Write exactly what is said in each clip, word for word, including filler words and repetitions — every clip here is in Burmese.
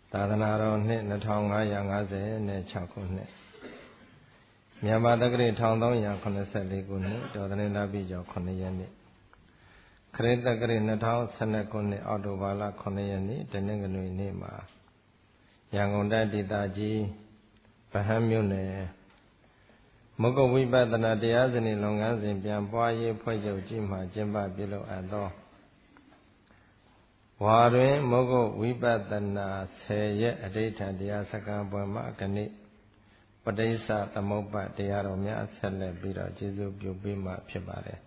သာသနာတော်နှစ်နှစ်ထောင်ငါးရာငါးဆယ်နဲ့ခြောက်ခုနှစ်မြန်မာတက္ကရာတစ်ထောင်သုံးရာခုနှစ်ဆယ်လေးခုနှစ်တော်သင်္လာပိကျော်ခုနှစ်ရက်နေ့ခရစ်တက္ကရာနှစ်ထောင်ဆယ်နှစ်ခုနှစ်အောက်တိုဘာလခုနှစ်ရက်နေ့တနင်္ဂနွေနေ့မှာရန်ကုန်တိုင်းဒေသကြီးဗဟန်းမြို့နယ်မုဂ္ဂဝိပဿနာတရားစနစ်လုပ်ငန်းစဉ်ပြန်ပွားရေးဖွဲ့ချုပ်ကြီးမှကျင်းပပြုလုပ်အပ်သောဝါတွင်မုဂ္ဂဝိပဿနာဆယ်ရက်အဋိဌာန်တရားစကားပွဲမှာကနေ့ပဋိစ္စသမုပ္ပါတရားတော်များဆက်လက်ပြီးတော့ကျေးဇူးပြုပေးမှဖြစ်ပါတယ်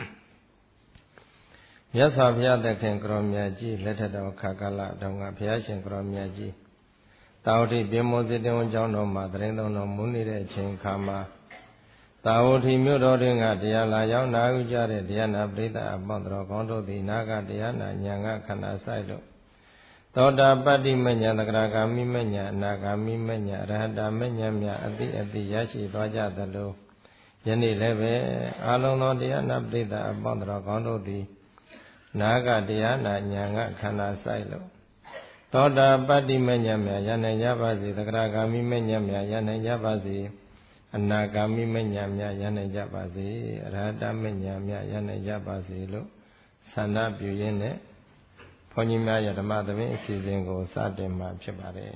မြတ်စွာဘုရားသခင်ကိုရောမြတ်ကြီးလက်ထက်တော်ခါကာလတုန်းကဘုရားရှင်ကိုရောမြတ်ကြီးတာဝတိပြမောစေတဝန်ကျောင်းတော်မှာတရင်သုံးတော်မူနေတဲ့အချိန်ခါမှာတာဝတိမြို့တော်တွင်ကတရားလာရောက်နာယူကြတဲ့တရားနာပရိသတ်အပေါင်းတော်ကောင်းတို့သည်နာကတရားနာဉာဏ်ကခန္ဓာဆိုင်လို့သောတာပတ္တိမဉ္ဇဏ်သက္ကရာဂာမိမဉ္ဇဏ်အနာဂာမိမဉ္ဇဏ်အရဟတမဉ္ဇဏ်များအတိအတိရရှိသွားကြသလိုယနေ့လည်းပဲအာလုံးသောတရားနာပရိသတ်အပေါင်းတော်ကောင်းတို့သည်နာကတရားနာဉာဏ်ကခန္ဓာဆိုင်လို့သောတာပတ္တိမဉ္ဇဏ်များရနိုင်ကြပါစေသက္ကရာဂာမိမဉ္ဇဏ်များရနိုင်ကြပါစေအနာဂါမိမဉ္ဇဏ်များရနိုင်ကြပါစေအရဟတမဉ္ဇဏ်များရနိုင်ကြပါစေလို့ဆန္ဒပြုရင်းနဲ့ဘုန်းကြီးများရဲ့ဓမ္မသဘင်အစီအစဉ်ကိုစတင်မှာဖြစ်ပါတယ်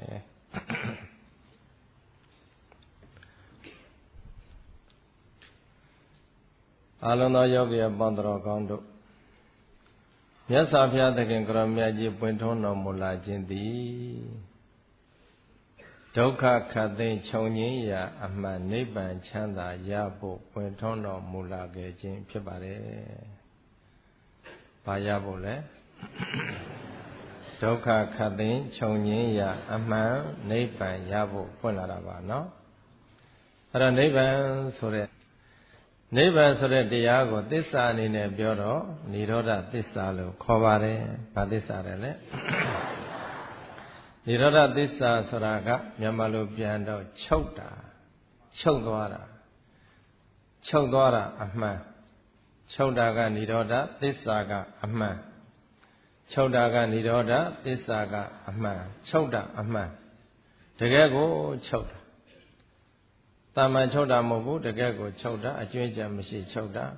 အလုံးသောယောဂီအပေါင်းတော်ကောင်းတို့မြတ်စွာဘုရားသခင်ကိုရောမြတ်ကြီးပွင့်ထွန်းတော်မူလာခြင်းသည်ဒုက္ခခတ်သိမ်းချုပ်ငြိမ်းရာအမှန်နိဗ္ဗာန်ချမ်းသာရဖို့ပွင့်ထွန်းတော်မူလာခဲ့ခြင်းဖြစ်ပါတယ်။ဘာရဖို့လဲဒုက္ခခတ်သိမ်းချုပ်ငြိမ်းရာအမှန်နိဗ္ဗာန်ရဖို့ပွင့်လာတာပါနော်။အဲ့တော့နိဗ္ဗာန်ဆိုတဲ့နိဗ္ဗာန်ဆိုတဲ့တရားကိုသစ္စာအနေနဲ့ပြောတော့និရောဓသစ္စာလို့ခေါ်ပါတယ်။ဘာသစ္စာလဲ။និရောဓသစ္စာဆိုတာကမြန်မာလိုပြန်တော့ချုပ်တာချုပ်သွားတာချုပ်သွားတာအမှန်ချုပ်တာကនិရောဓသစ္စာကအမှန်ချုပ်တာကនិရောဓသစ္စာကအမှန်ချုပ်တာအမှန်တကယ်ကိုချုပ်တာတာမန်ချုပ်တာမဟုတ်ဘူးတကယ်ကိုချုပ်တာအကျွင်းကြံမရှိချုပ်တာ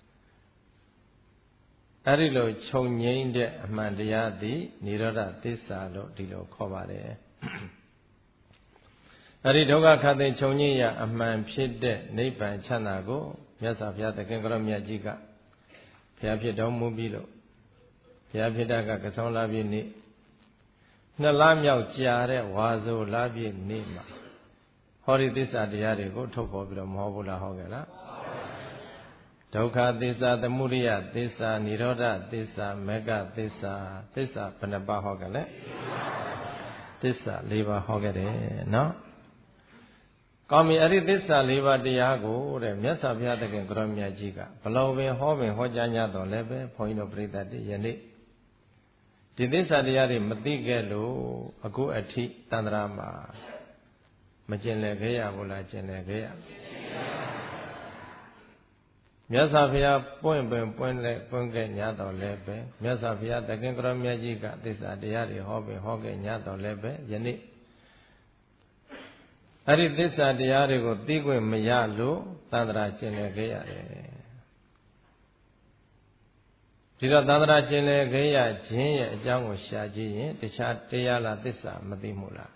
အဲ့ဒီလိုခြုံငိမ့်တဲ့အမှန်တရားသည်និရောဓသစ္စာလို့ဒီလိုခေါ်ပါတယ်အဲ့ဒီဒုက္ခခတ်သိမ်းခြုံငိမ့်ရအမှန်ဖြစ်တဲ့နိဗ္ဗာန်ချမ်းသာကိုမြတ်စွာဘုရားသခင်ကိုရောမြတ်ကြီးကဘုရားဖြစ်တော်မူပြီးလို့ဘုရားဖြစ်တာကကဆောင်လာပြည့်နေ့နှစ်လမြောက်ကြာတဲ့ဝါဆိုလာပြည့်နေ့မှာဟောဒီသစ္စာတရားတွေကိုထုတ်ပေါ်ပြီးတော့မဟောဘူးလားဟောခဲ့လားဒုက္ခသစ္စာသမုဒယသစ္စာនិရောဓသစ္စာမေဃသစ္စာသစ္စာဘယ်နှပါးဟောကြလဲသစ္စာ၄ပါးဟောခဲ့တယ်နော်ကောင်းပြီအဲ့ဒီသစ္စာ၄ပါးတရားကိုတဲ့မြတ်စွာဘုရားသခင်ကိုရောမြတ်ကြီးကဘလို့ပင်ဟောပင်ဟောကြားကြတော့လည်းပဲဘုန်းကြီးတို့ပြိဿတ်ယနေ့ဒီသစ္စာတရားတွေမသိခဲ့လို့အခုအထိတန်ត្រာမှာမကျင်လည်ခဲ့ရဘူးလားကျင်လည်ခဲ့ရမြတ်စွာဘုရားပွင့်ပင်ပွင့်လဲပွင့်ခဲ့ညတော်လည်းပဲမြတ်စွာဘုရားသခင်ကိုရောမြတ်ကြီးကသစ္စာတရားတွေဟောပင်ဟောခဲ့ညတော်လည်းပဲယနေ့အဲ့ဒီသစ္စာတရားတွေကိုသိခွင့်မရလို့သန္တရာကျင်လည်ခဲ့ရတယ်ဒီတော့သန္တရာကျင်လည်ခဲ့ရခြင်းရဲ့အကြောင်းကိုရှာကြည့်ရင်တခြားတရားလားသစ္စာမသိမှုလား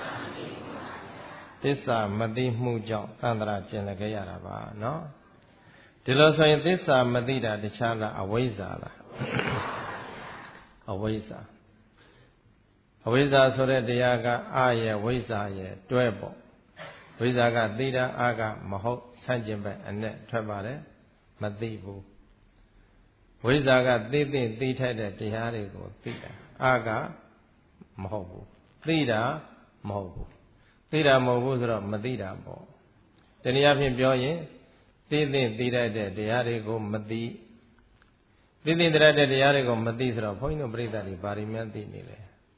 သစ္စာမသိမှုကြောင့်သန္တရာကျင်လည်ခဲ့ရတာပါနော်ဒီလိုဆိုရင်သစ္စာမသိတာတခြားလားအဝိဇ္ဇာလားအဝိဇ္ဇာအဝိဇ္ဇာဆိုတဲ့တရားကအာရဲ့ဝိဇ္ဇာရဲ့တွဲပေါ့ဝိဇ္ဇာကသိတာအာကမဟုတ်ဆန့်ကျင်ဘက်အနဲ့ထွက်ပါတယ်မသိဘူးဝိဇ္ဇာကသိသိသိထိုက်တဲ့တရားတွေကိုသိတာအာကမဟုတ်ဘူးသိတာမဟုတ်ဘူးသိတာမဟုတ်ဘူးဆိုတော့မသိတာပေါ့တနည်းအားဖြင့်ပြောရင်သိသိသိတတ်တဲ့တရားတွေကိုမသိသိသိတတ်တဲ့တရားတွေကိုမသိဆိုတော့ဘုန်းကြီးတို့ပြိဿတွေဘာတွေများသိနေလဲ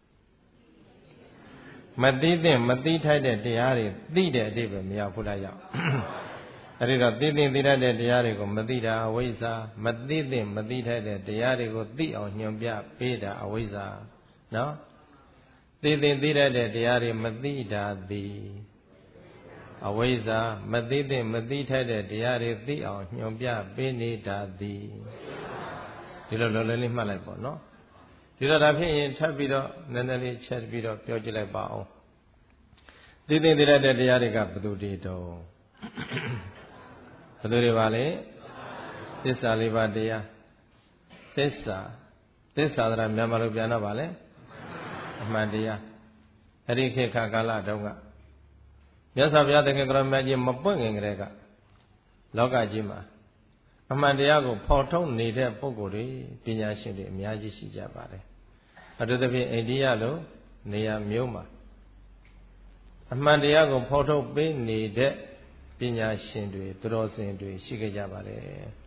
မသိသိမသိထိုက်တဲ့တရားတွေသိတဲ့အတိပဲမရောက်ဘူးလားရောက်အဲ့ဒီတော့သိသိသိတတ်တဲ့တရားတွေကိုမသိတာအဝိဇ္ဇာမသိသိမသိထိုက်တဲ့တရားတွေကိုသိအောင်ညွှန်ပြပေးတာအဝိဇ္ဇာနော်သိသိသိရတဲ့တရားတွေမသိတာသည်အဝိဇ္ဇာမသိသိမသိထိုက်တဲ့တရားတွေသိအောင်ညွှန်ပြပေးနေတာသည်ဒီလိုလောလောလေးမှတ်လိုက်ပေါ့နော်ဒီတော့ဒါဖြစ်ရင်ထပ်ပြီးတော့နည်းနည်းလေးချက်ပြီးတော့ပြောကြည့်လိုက်ပါအောင်သိသိသိရတဲ့တရားတွေကဘယ်သူတွေတုံးဘယ်သူတွေပါလဲသစ္စာလေးပါးတရားသစ္စာသစ္စာဆိုတာမြန်မာလိုပြန်တော့ပါလဲအမှန်တရားအဲ့ဒီခေတ်ခါကာလတုန်းကမြတ်စွာဘုရားသခင်ကရောမြတ်ကြီးမပွင့်ခင်ကတည်းကလောကကြီးမှာအမှန်တရားကိုဖော်ထုတ်နေတဲ့ပုဂ္ဂိုလ်တွေပညာရှင်တွေအများကြီးရှိကြပါတယ်အထူးသဖြင့်အိန္ဒိယလိုနေရာမျိုးမှာအမှန်တရားကိုဖော်ထုတ်ပေးနေတဲ့ပညာရှင်တွေသူတော်စင်တွေရှိခဲ့ကြပါတယ်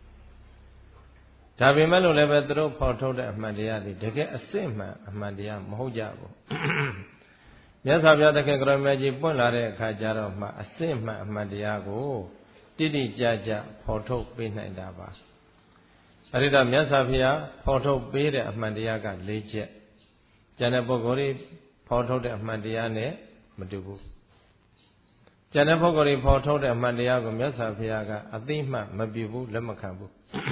ဒါပေမဲ့လို့လည်းပဲသူတို့ဖော်ထုတ်တဲ့အမှန်တရားတွေတကယ်အစစ်မှန်အမှန်တရားမဟုတ်ကြဘူးမြတ်စွာဘုရားသခင်ကရောမြတ်ကြီးပွင့်လာတဲ့အခါကျတော့မှအစစ်မှန်အမှန်တရားကိုတိတိကျကျဖော်ထုတ်ပေးနိုင်တာပါအဲဒီတော့မြတ်စွာဘုရားဖော်ထုတ်ပေးတဲ့အမှန်တရားက၄ချက်ကျန်တဲ့ပုဂ္ဂိုလ်တွေဖော်ထုတ်တဲ့အမှန်တရားနဲ့မတူဘူးကျန်တဲ့ပုဂ္ဂိုလ်တွေဖော်ထုတ်တဲ့အမှန်တရားကိုမြတ်စွာဘုရားကအသိမှတ်မပြုဘူးလက်မခံဘူး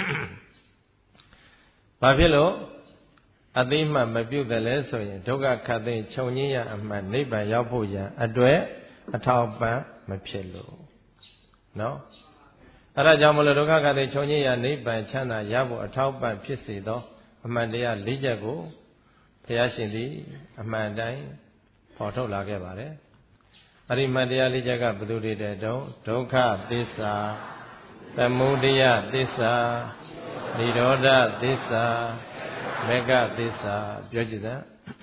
ဘာဖြစ်လို့အသိမှတ်မပြုတယ်လဲဆိုရင်ဒုက္ခခတ်သိမ်းချုပ်ငြိမ်းရအမှန်နိဗ္ဗာန်ရောက်ဖို့ရန်အတွက်အထောက်ပံ့မဖြစ်လို့နော်အဲဒါကြောင့်မလို့ဒုက္ခခတ်သိမ်းချုပ်ငြိမ်းရနိဗ္ဗာန်ချမ်းသာရဖို့အထောက်ပံ့ဖြစ်စေသောအမှန်တရား၄ချက်ကိုဘုရားရှင်သည်အမှန်တိုင်းပေါ်ထုတ်လာခဲ့ပါတယ်အဲ့ဒီမှန်တရား၄ချက်ကဘယ်သူတွေတဲ့တုံးဒုက္ခသစ္စာသမုဒယသစ္စာနိရောဓသစ္စာမေဃသစ္စာပြောကြည့်စမ်း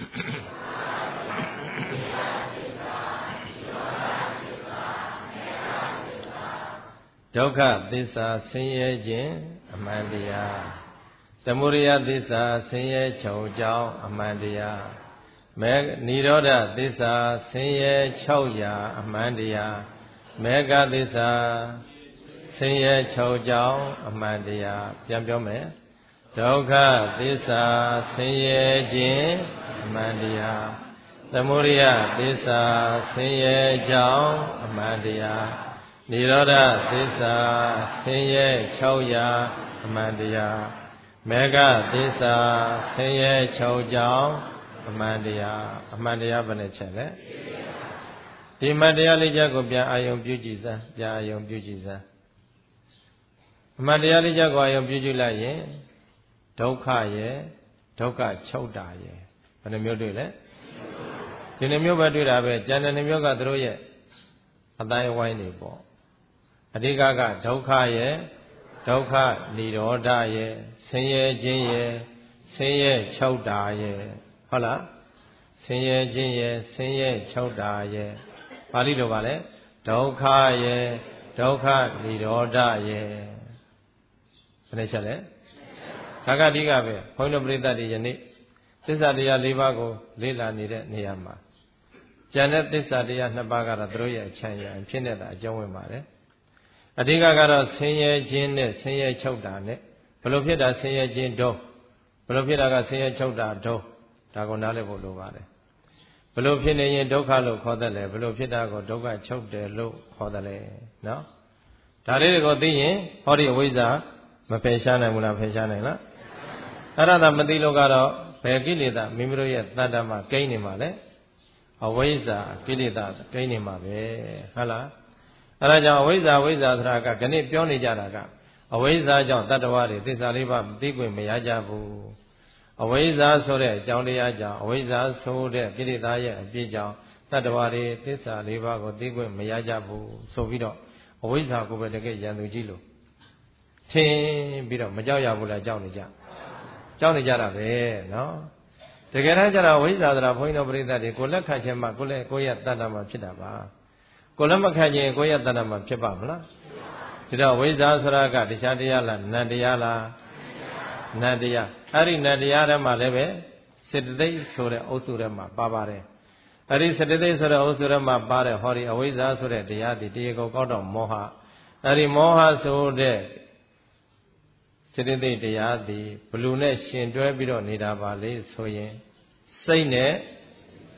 ဒုက္ခသစ္စာဆင်းရဲခြင်းအမှန်တရားသမုဒယသစ္စာဆင်းရဲချုပ်ကြောင်းအမှန်တရားမေနိရောဓသစ္စာဆင်းရဲချုပ်ရာအမှန်တရားမေဃသစ္စာဆင်းရဲချုပ်ကြောင်းအမှန်တရားပြန်ပြောမယ်ဒုက္ခသစ္စာဆင်းရဲခြင်းအမှန်တရားသမုဒယသစ္စာဆင်းရဲကြောင်းအမှန်တရားနိရောဓသစ္စာဆင်းရဲချုပ်ရာအမှန်တရားမေဃသစ္စာဆင်းရဲချုပ်ကြောင်းအမှန်တရားအမှန်တရားဘယ်နဲ့ချက်လဲဒီမှန်တရားလေးချက်ကိုပြန်အာယုံပြုကြည့်စမ်းပြန်အာယုံပြုကြည့်စမ်းအမှန်တရားလေးချက်ကိုအာယုံပြုကြည့်လိုက်ရင်ဒုက္ခရဲ့ဒုက္ခချုပ်တာရဲ့ဘယ်နှမျိုးတွေ့လဲဒီနှမျိုးပဲတွေ့တာပဲကျန်တဲ့နှမျိုးကသူတို့ရဲ့အတိုင်းအဝိုင်းတွေပေါ့အဓိကကဒုက္ခရဲ့ဒုက္ခនិရောဓရဲ့ဆင်းရဲခြင်းရဲ့ဆင်းရဲချုပ်တာရဲ့ဟုတ်လားဆင်းရဲခြင်းရဲ့ဆင်းရဲချုပ်တာရဲ့ပါဠိလိုပါလဲဒုက္ခရဲ့ဒုက္ခនិရောဓရဲ့ဘယ်နဲ့ချက်လဲဒါကအဓိကပဲဘုန်းတော်ပရိသတ်တွေယနေ့သစ္စာတရား၄ပါးကိုလေ့လာနေတဲ့နေရာမှာကျန်တဲ့သစ္စာတရား၂ပါးကတော့သူတို့ရဲ့အချမ်းရံဖြစ်နေတာအကြောင်းဝင်ပါတယ်အဓိကကတော့ဆင်းရဲခြင်းနဲ့ဆင်းရဲချုပ်တာနဲ့ဘယ်လိုဖြစ်တာဆင်းရဲခြင်းဒုဘယ်လိုဖြစ်တာကဆင်းရဲချုပ်တာဒုဒါကိုနားလည်ဖို့လိုပါတယ်ဘယ်လိုဖြစ်နေရင်ဒုက္ခလို့ခေါ်တယ်လဲဘယ်လိုဖြစ်တာကိုဒုက္ခချုပ်တယ်လို့ခေါ်တယ်လဲနော်ဒါလေးတွေကိုသိရင်ဟောဒီအဝိဇ္ဇာမဖယ်ရှားနိုင်ဘူးလားဖယ်ရှားနိုင်လားအဲ့ဒါသာမသိလို့ကတော့ဘယ်ကိလေသာမိမိတို့ရဲ့တဏ္ဍာမှာကိန်းနေမှာလဲအဝိဇ္ဇာကိလေသာကိန်းနေမှာပဲဟုတ်လားအဲဒါကြောင့်အဝိဇ္ဇာဝိဇ္ဇာဆိုတာကခဏပြောနေကြတာကအဝိဇ္ဇာကြောင့်တတ္တဝါတွေသစ္စာလေးပါးသိခွင့်မရကြဘူးအဝိဇ္ဇာဆိုတဲ့အကြောင်းတရားကြောင့်အဝိဇ္ဇာဆိုတဲ့ကိလေသာရဲ့အပြစ်ကြောင့်တတ္တဝါတွေသစ္စာလေးပါးကိုသိခွင့်မရကြဘူးဆိုပြီးတော့အဝိဇ္ဇာကိုပဲတကယ်ရန်သူကြီးလို့ထင်ပြီးတော့မကြောက်ရဘူးလားကြောက်နေကြကြောက်နေကြတာပဲနော်တကယ်တမ်းကျတော့ဝိဇ္ဇာဆိုတာဘုန်းကြီးတို့ပရိသတ်တွေကိုလက်ခံခြင်းမှကိုလည်းကိုယ့်ရဲ့တဏ္ဍာမှာဖြစ်တာပါကိုလည်းမခံခြင်းကိုယ့်ရဲ့တဏ္ဍာမှာဖြစ်ပါမလားဒီတော့ဝိဇ္ဇာဆိုတာကတရားတရားလားနတ်တရားလားနတ်တရားအဲ့ဒီနတ်တရားထဲမှာလည်းပဲစေတသိက်ဆိုတဲ့အုပ်စုထဲမှာပါပါတယ်အဲ့ဒီစေတသိက်ဆိုတဲ့အုပ်စုထဲမှာပါတဲ့ဟောဒီအဝိဇ္ဇာဆိုတဲ့တရားဒီတရားကိုကောက်တော့မောဟအဲ့ဒီမောဟဆိုတဲ့စေတသိက်တရားသည်ဘလူနဲ့ရှင်တွဲပြီးတော့နေတာပါလေဆိုရင်စိတ်နဲ့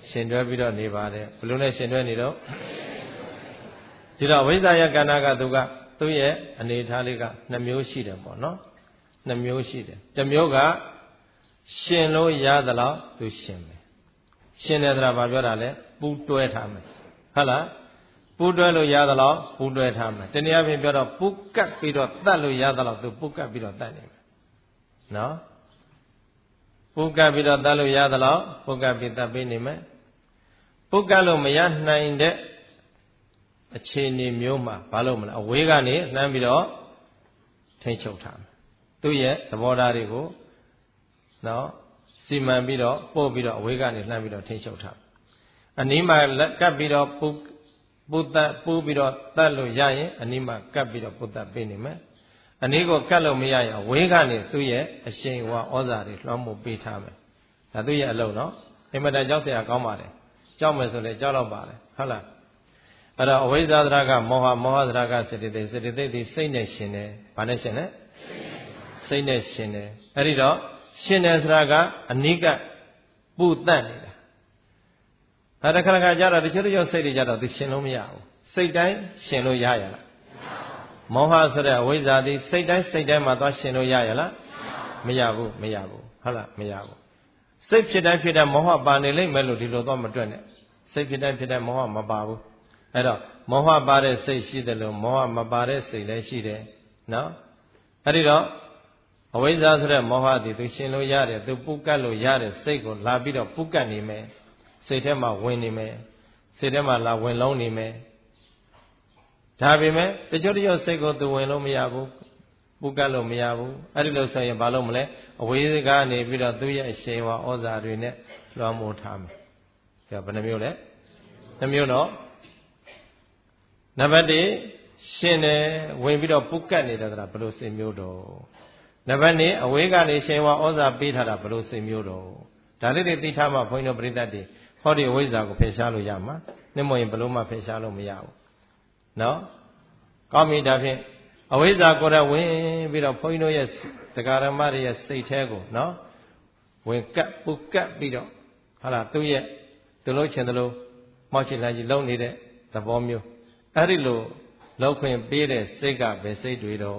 ရှင်တွဲပြီးတော့နေပါတယ်ဘယ်လိုနဲ့ရှင်တွဲနေတော့ဒီတော့ဝိဇ္ဇာယကဏ္ဍကသူကသူ့ရဲ့အနေထားလေးကနှစ်မျိုးရှိတယ်ပေါ့နော်နှစ်မျိုးရှိတယ်တစ်မျိုးကရှင်လို့ရသလောက်သူရှင်မယ်ရှင်တယ်ဆိုတာဘာပြောတာလဲပူတွဲထားမယ်ဟုတ်လားပူတွဲလို့ရသလောက်ပူတွဲထားမယ်တနည်းအားဖြင့်ပြောတော့ပူကပ်ပြီးတော့တတ်လို့ရသလောက်သူပူကပ်ပြီးတော့တတ်နေမယ်နော်ပူကပ်ပြီးတော့တတ်လို့ရသလောက်ပူကပ်ပြီးတတ်ပေးနေမယ်ပူကပ်လို့မရနိုင်တဲ့အခြေအနေမျိုးမှာဘာလို့မလဲအဝေးကနေလှမ်းပြီးတော့ထိန်းချုပ်ထားမယ်သူ့ရဲ့သဘောထားတွေကိုနော်စီမံပြီးတော့ပို့ပြီးတော့အဝေးကနေလှမ်းပြီးတော့ထိန်းချုပ်ထားအနီးမှာကပ်ပြီးတော့ပူပူတတ်ပူပြီးတော့တတ်လို့ရရင်အနီးမှာကပ်ပြီးတော့ပူတတ်ပေးနေမယ်အနီးကိုကတ်လို့မရရင်အဝေးကနေသူ့ရဲ့အရှိန်ဝါဩဇာတွေလွှမ်းမိုးပေးထားမယ်ဒါသူ့ရဲ့အလုပ်နော်အင်မတန်ကြောက်စရာကောင်းပါတယ်ကြောက်မယ်ဆိုလေကြောက်တော့ပါလေဟုတ်လားအဲ့တော့အဝိဇ္ဇာသရကမောဟမောဟသရကစေတသိက်စေတသိက်ဒီစိတ်နဲ့ရှင်တယ်ဘာနဲ့ရှင်လဲစိတ်နဲ့ရှင်တယ်အဲ့ဒီတော့ရှင်တယ်ဆိုတာကအနိကပူတတ်နေတာဒါတခါတခါကြတော့တချို့တချို့စိတ်တွေကြတော့သူရှင်လို့မရဘူးစိတ်တိုင်းရှင်လို့ရရလားမောဟဆိုတဲ့အဝိဇ္ဇာသည်စိတ်တိုင်းစိတ်တိုင်းမှာသွားရှင်လို့ရရလားမရဘူးမရဘူးဟုတ်လားမရဘူးစိတ်ဖြစ်တိုင်းဖြစ်တိုင်းမောဟပါနေလိမ့်မယ်လို့ဒီလိုတော့မတွက်နဲ့စိတ်ဖြစ်တိုင်းဖြစ်တိုင်းမောဟမပါဘူးအဲ့တော့မောဟပါတဲ့စိတ်ရှိတယ်လို့မောဟမပါတဲ့စိတ်လည်းရှိတယ်နော်အဲ့ဒီတော့အဝိဇ္ဇာဆိုတဲ့မောဟသည်သူရှင်လို့ရတယ်သူပုကတ်လို့ရတဲ့စိတ်ကိုလာပြီးတော့ပုကတ်နေမယ်စိတ်ထဲမှာဝင်နေမယ်စိတ်ထဲမှာလာဝင်လုံးနေမယ်ဒါပေမဲ့တချို့တချို့စိတ်ကိုသူဝင်လို့မရဘူးပုကတ်လို့မရဘူးအဲ့ဒီလိုဆိုရင်ဘာလို့မလဲအဝိဇ္ဇာကနေပြီးတော့သူ့ရဲ့အရှိန်ဝါဩဇာတွေနဲ့လွှမ်းမိုးထားမယ်ဒါဘယ်နှမျိုးလဲနှမျိုးတော့နံပါတ်တစ်ရှင်တယ်ဝင်ပြီးတော့ပုကတ်နေတာကဘယ်လိုစိတ်မျိုးတော့နံပါတ်နှစ်အဝေးကနေရှင်ဝါဩဇာပေးထားတာဘယ်လိုစိတ်မျိုးတော့ဒါလေးတွေသိထားမှဘုန်းကြီးတို့ပြိတ္တတွေဟောဒီအဝိဇ္ဇာကိုဖယ်ရှားလို့ရမှာနှမရင်ဘယ်လိုမှဖယ်ရှားလို့မရဘူးနော်ကောင်းပြီဒါဖြင့်အဝိဇ္ဇာကိုယ်တော်ဝင်ပြီးတော့ဘုန်းကြီးတို့ရဲ့တရားဓမ္မတွေရဲ့စိတ်แท้ကိုနော်ဝင်ကပ်ပုကပ်ပြီးတော့ဟာလားသူ့ရဲ့သူလုံးချင်တယ်လို့မောက်ချင်လိုက်ကြီးလုံးနေတဲ့သဘောမျိုးအဲ့ဒီလိုလောက်ခွင့်ပေးတဲ့စိတ်ကဘယ်စိတ်တွေတော့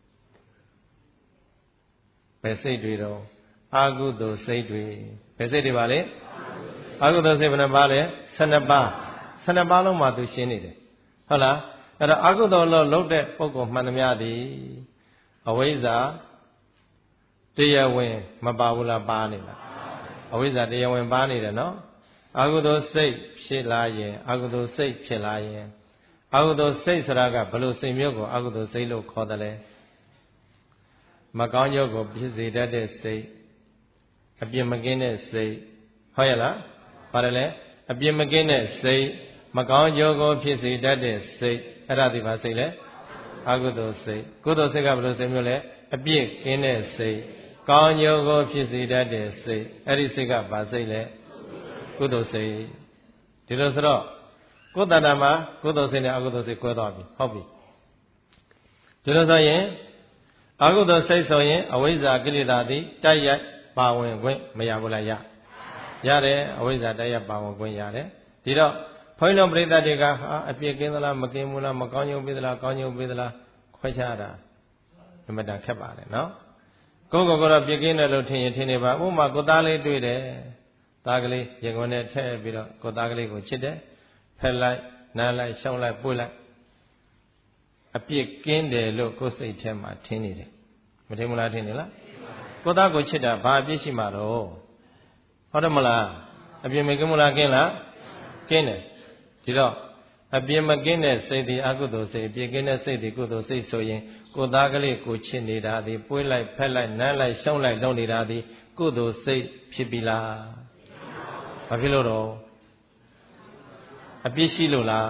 ဘယ်စိတ်တွေတော့အာဟုသို့စိတ်တွေဘယ်စိတ်တွေပါလဲအာဟုသို့စိတ်ဘယ်နှပါလဲဆယ်နှစ်ပါးဆယ်နှစ်ပါးလုံးမှာသူရှင်းနေတယ်ဟုတ်လားအဲ့တော့အာဟုသို့လို့လှုပ်တဲ့ပုဂ္ဂိုလ်မှန်သမျှသည်အဝိဇ္ဇာတရားဝင်မပါဘူးလားပါနေလားအဝိဇ္ဇာတရားဝင်ပါနေတယ်နော်အာဟုသို့စိတ်ဖြစ်လာရင်အာဟုသို့စိတ်ဖြစ်လာရင်အာဟုသို့စိတ်ဆိုတာကဘယ်လိုစိတ်မျိုးကိုအာဟုသို့စိတ်လို့ခေါ်တယ်လဲမကောင်းကျိုးကိုဖြစ်စေတတ်တဲ့စိတ်အပြစ်မကင်းတဲ့စိတ်ဟုတ်ရဲ့လားပါတယ်လေအပြစ်မကင်းတဲ့စိတ်မကောင်းကျိုးကိုဖြစ်စေတတ်တဲ့စိတ်အဲ့ဒါဒီပါစိတ်လဲအကုသိုလ်စိတ်ကုသိုလ်စိတ်ကဘယ်လိုစိတ်မျိုးလဲအပြစ်ကင်းတဲ့စိတ်ကောင်းကျိုးကိုဖြစ်စေတတ်တဲ့စိတ်အဲ့ဒီစိတ်ကဘာစိတ်လဲကုသိုလ်စိတ်ဒီလိုဆိုတော့ကိုယ်တဏ္ဍာမှာကုသိုလ်စိတ်နဲ့အကုသိုလ်စိတ်ကွဲသွားပြီဟုတ်ပြီဒီလိုဆိုရင်အကုသိုလ်စိတ်ဆိုရင်အဝိဇ္ဇာကိလေသာသည်တိုက်ရိုက်ပါဝင်ခွင့်မရဘူးလားရရတယ်အဝိဇ္ဇာတိုက်ရိုက်ပါဝင်ခွင့်ရတယ်ဒီတော့ဘုန်းကြီးတို့ပရိသတ်တွေကဟာအပြစ်ကင်းသလားမကင်းဘူးလားမကောင်းကျိုးပေးသလားကောင်းကျိုးပေးသလားခွဲခြားတာအမှန်တန်ခက်ပါတယ်နော်ကိုယ်ကိုယ်ကတော့ပြစ်ကင်းတယ်လို့ထင်ရင်ထင်နေပါဥပမာကိုသားလေးတွေ့တယ်သားကလေးရင်ခွန်းနဲ့ထည့်ပြီးတော့ကိုသားကလေးကိုချစ်တယ်ဖက်လိုက်နားလိုက်ရှောင်းလိုက်ပွေ့လိုက်အပြစ်ကင်းတယ်လို့ကိုယ်စိတ်ထဲမှာထင်နေတယ်မထင်ဘူးလားထင်နေလားကိုသားကိုချစ်တာဘာအပြစ်ရှိမှာတော့ဟုတ်တယ်မလားအပြစ်မကင်းဘူးလားကင်းလားကင်းတယ်ဒီတော့အပြစ်မကင်းတဲ့စိတ်ဒီအကုသိုလ်စိတ်အပြစ်ကင်းတဲ့စိတ်ဒီကုသိုလ်စိတ်ဆိုရင်ကိုသားကလေးကိုချစ်နေတာဒီပွေးလိုက်ဖက်လိုက်နမ်းလိုက်ရှောင်းလိုက်လုပ်နေတာဒီကုသိုလ်စိတ်ဖြစ်ပြီလားဘာဖြစ်လို့တော့အပြစ်ရှိလို့လား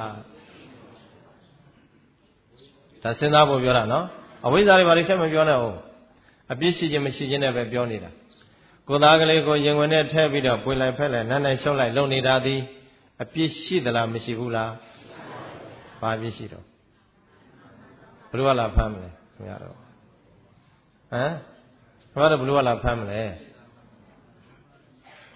ဒါစဉ်းစားဖို့ပြောတာနော်အဝိဇ္ဇာတွေဘာတွေထက်မပြောနဲ့ဟုတ်အပြစ်ရှိခြင်းမရှိခြင်းနဲ့ပဲပြောနေတာကိုသားကလေးကိုရင်ဝင်နဲ့ထည့်ပြီးတော့ပွေလိုက်ဖက်လိုက်နမ်းလိုက်ရှောင်းလိုက်လုပ်နေတာဒီအပြစ်ရှိသလားမရှိဘူးလားဘာအပြစ်ရှိတော့ဘယ်လိုကလာဖမ်းမလဲခင်ဗျားတို့ဟမ်ခင်ဗျားတို့ဘယ်လိုကလာဖမ်းမလဲ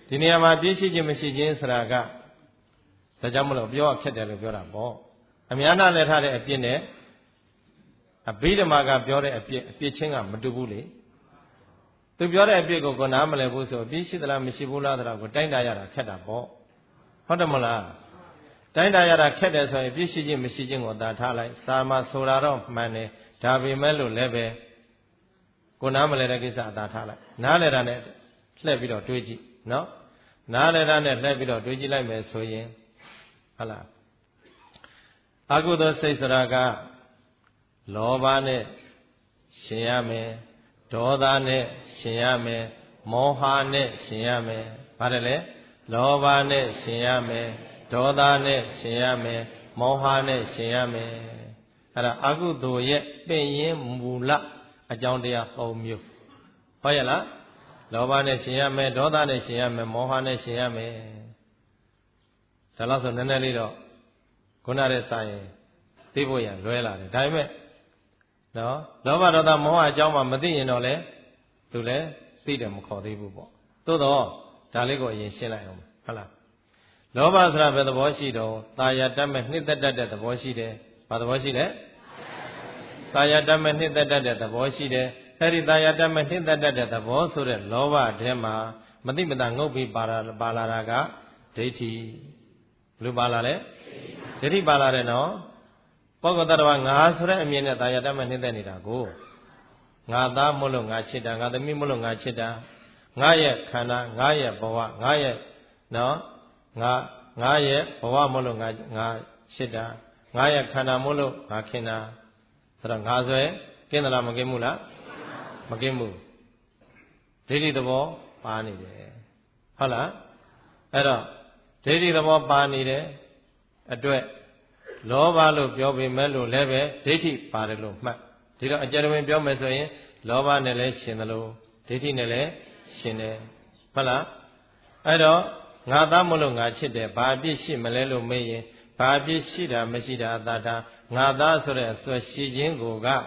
ဒီနေရာမှာပြည့်ရှိခြင်းမရှိခြင်းဆိုတာကဒါကြောင့်မလို့ပြောခက်တယ်လို့ပြောတာပေါ့အများနာလဲထားတဲ့အပြစ်နဲ့အဘိဓမ္မာကပြောတဲ့အပြစ်အပြစ်ချင်းကမတူဘူးလေသူပြောတဲ့အပြစ်ကိုကိုနားမလဲဘူးဆိုအပြစ်ရှိသလားမရှိဘူးလားဆိုတာကိုတိုင်းတာရတာခက်တာပေါ့ဟုတ်တယ်မလားတိုင်းတာရတာခက်တယ်ဆိုရင်ပြစ်ရှိခြင်းမရှိခြင်းကိုသာထားလိုက်စာမဆိုတာတော့မှန်တယ်ဒါပေမဲ့လို့လည်းပဲကိုနားမလဲတဲ့ကိစ္စအသာထားလိုက်နားလဲတာနဲ့လှည့်ပြီးတော့တွေးကြည့်နော်နားလဲတာနဲ့လှည့်ပြီးတော့တွေးကြည့်လိုက်မယ်ဆိုရင်ဟုတ်လားအကုသိုလ်စိတ်ဆိုတာကလောဘနဲ့ရှင်ရမယ်ဒေါသနဲ့ရှင်ရမယ်မောဟနဲ့ရှင်ရမယ်ဘာတယ်လဲလောဘနဲ့ရှင်ရမယ်ဒေါသနဲ့ရှင်ရမယ်မောဟနဲ့ရှင်ရမယ်အဲ့ဒါအကုသိုလ်ရဲ့ပင်ရင်းမူလအကြောင်းတရားဟောမျိုးဟုတ်ရဲ့လားလောဘနဲ့ရှင်ရမယ်ဒေါသနဲ့ရှင်ရမယ်မောဟနဲ့ရှင်ရမယ်ဒါလို့ဆိုနည်းနည်းလေးတော့ခုနတဲ့စာရင်သိဖို့ရလွဲလာတယ်ဒါပေမဲ့နော်လောဘဒေါသမောဟအကြောင်းမှမသိရင်တော့လေသူလည်းသိတယ်မခေါ်သေးဘူးပေါ့သို့တော့ဒါလေးကိုအရင်ရှင်းလိုက်အောင်ဟုတ်လားလောဘဆိုတာဘယ်သဘောရှိတော့သာယာတတ်မဲ့နှစ်သက်တတ်တဲ့သဘောရှိတယ်ဘာသဘောရှိလဲသာယာတတ်မဲ့နှစ်သက်တတ်တဲ့သဘောရှိတယ်အဲ့ဒီသာယာတတ်မဲ့နှစ်သက်တတ်တဲ့သဘောဆိုတဲ့လောဘထဲမှာမသိမသာငုတ်ပြီးပါလာပါလာတာကဒိဋ္ဌိဘယ်လိုပါလာလဲဒိဋ္ဌိပါလာတယ်နော်ပုဂ္ဂိုလ်တ attva ငါဆိုတဲ့အမြင်နဲ့သာယာတတ်မဲ့နှစ်သက်နေတာကိုငါသားမို့လို့ငါချစ်တာငါသမီးမို့လို့ငါချစ်တာငါရဲ့ခန္ဓာငါရဲ့ဘဝငါရဲ့နော်ငါငါရဲ့ဘဝမို့လို့ငါငါချစ်တာငါရဲ့ခန္ဓာမို့လို့ငါခင်တာဆိုတော့ငါဆိုရင်ကင်းသလားမကင်းဘူးလားမကင်းဘူးဒိဋ္ဌိသဘောပါနေတယ်ဟုတ်လားအဲ့တော့ဒိဋ္ဌိသဘောပါနေတဲ့အတွက်လောဘလို့ပြောပေမဲ့လို့လည်းပဲဒိဋ္ဌိပါတယ်လို့မှတ်ဒီတော့အကြံဝင်ပြောမယ်ဆိုရင်လောဘနဲ့လည်းရှင်တယ်လို့ဒိဋ္ဌိနဲ့လည်းရှင်တယ်ဟုတ်လားအဲ့တော့ငါသားမလို့ငါချစ်တယ်ဘာအပြစ်ရှိမလဲလို့မေးရင်ဘာအပြစ်ရှိတာမရှိတာအသာတာငါသားဆိုတဲ့အစွဲရှိခြင်းကိုက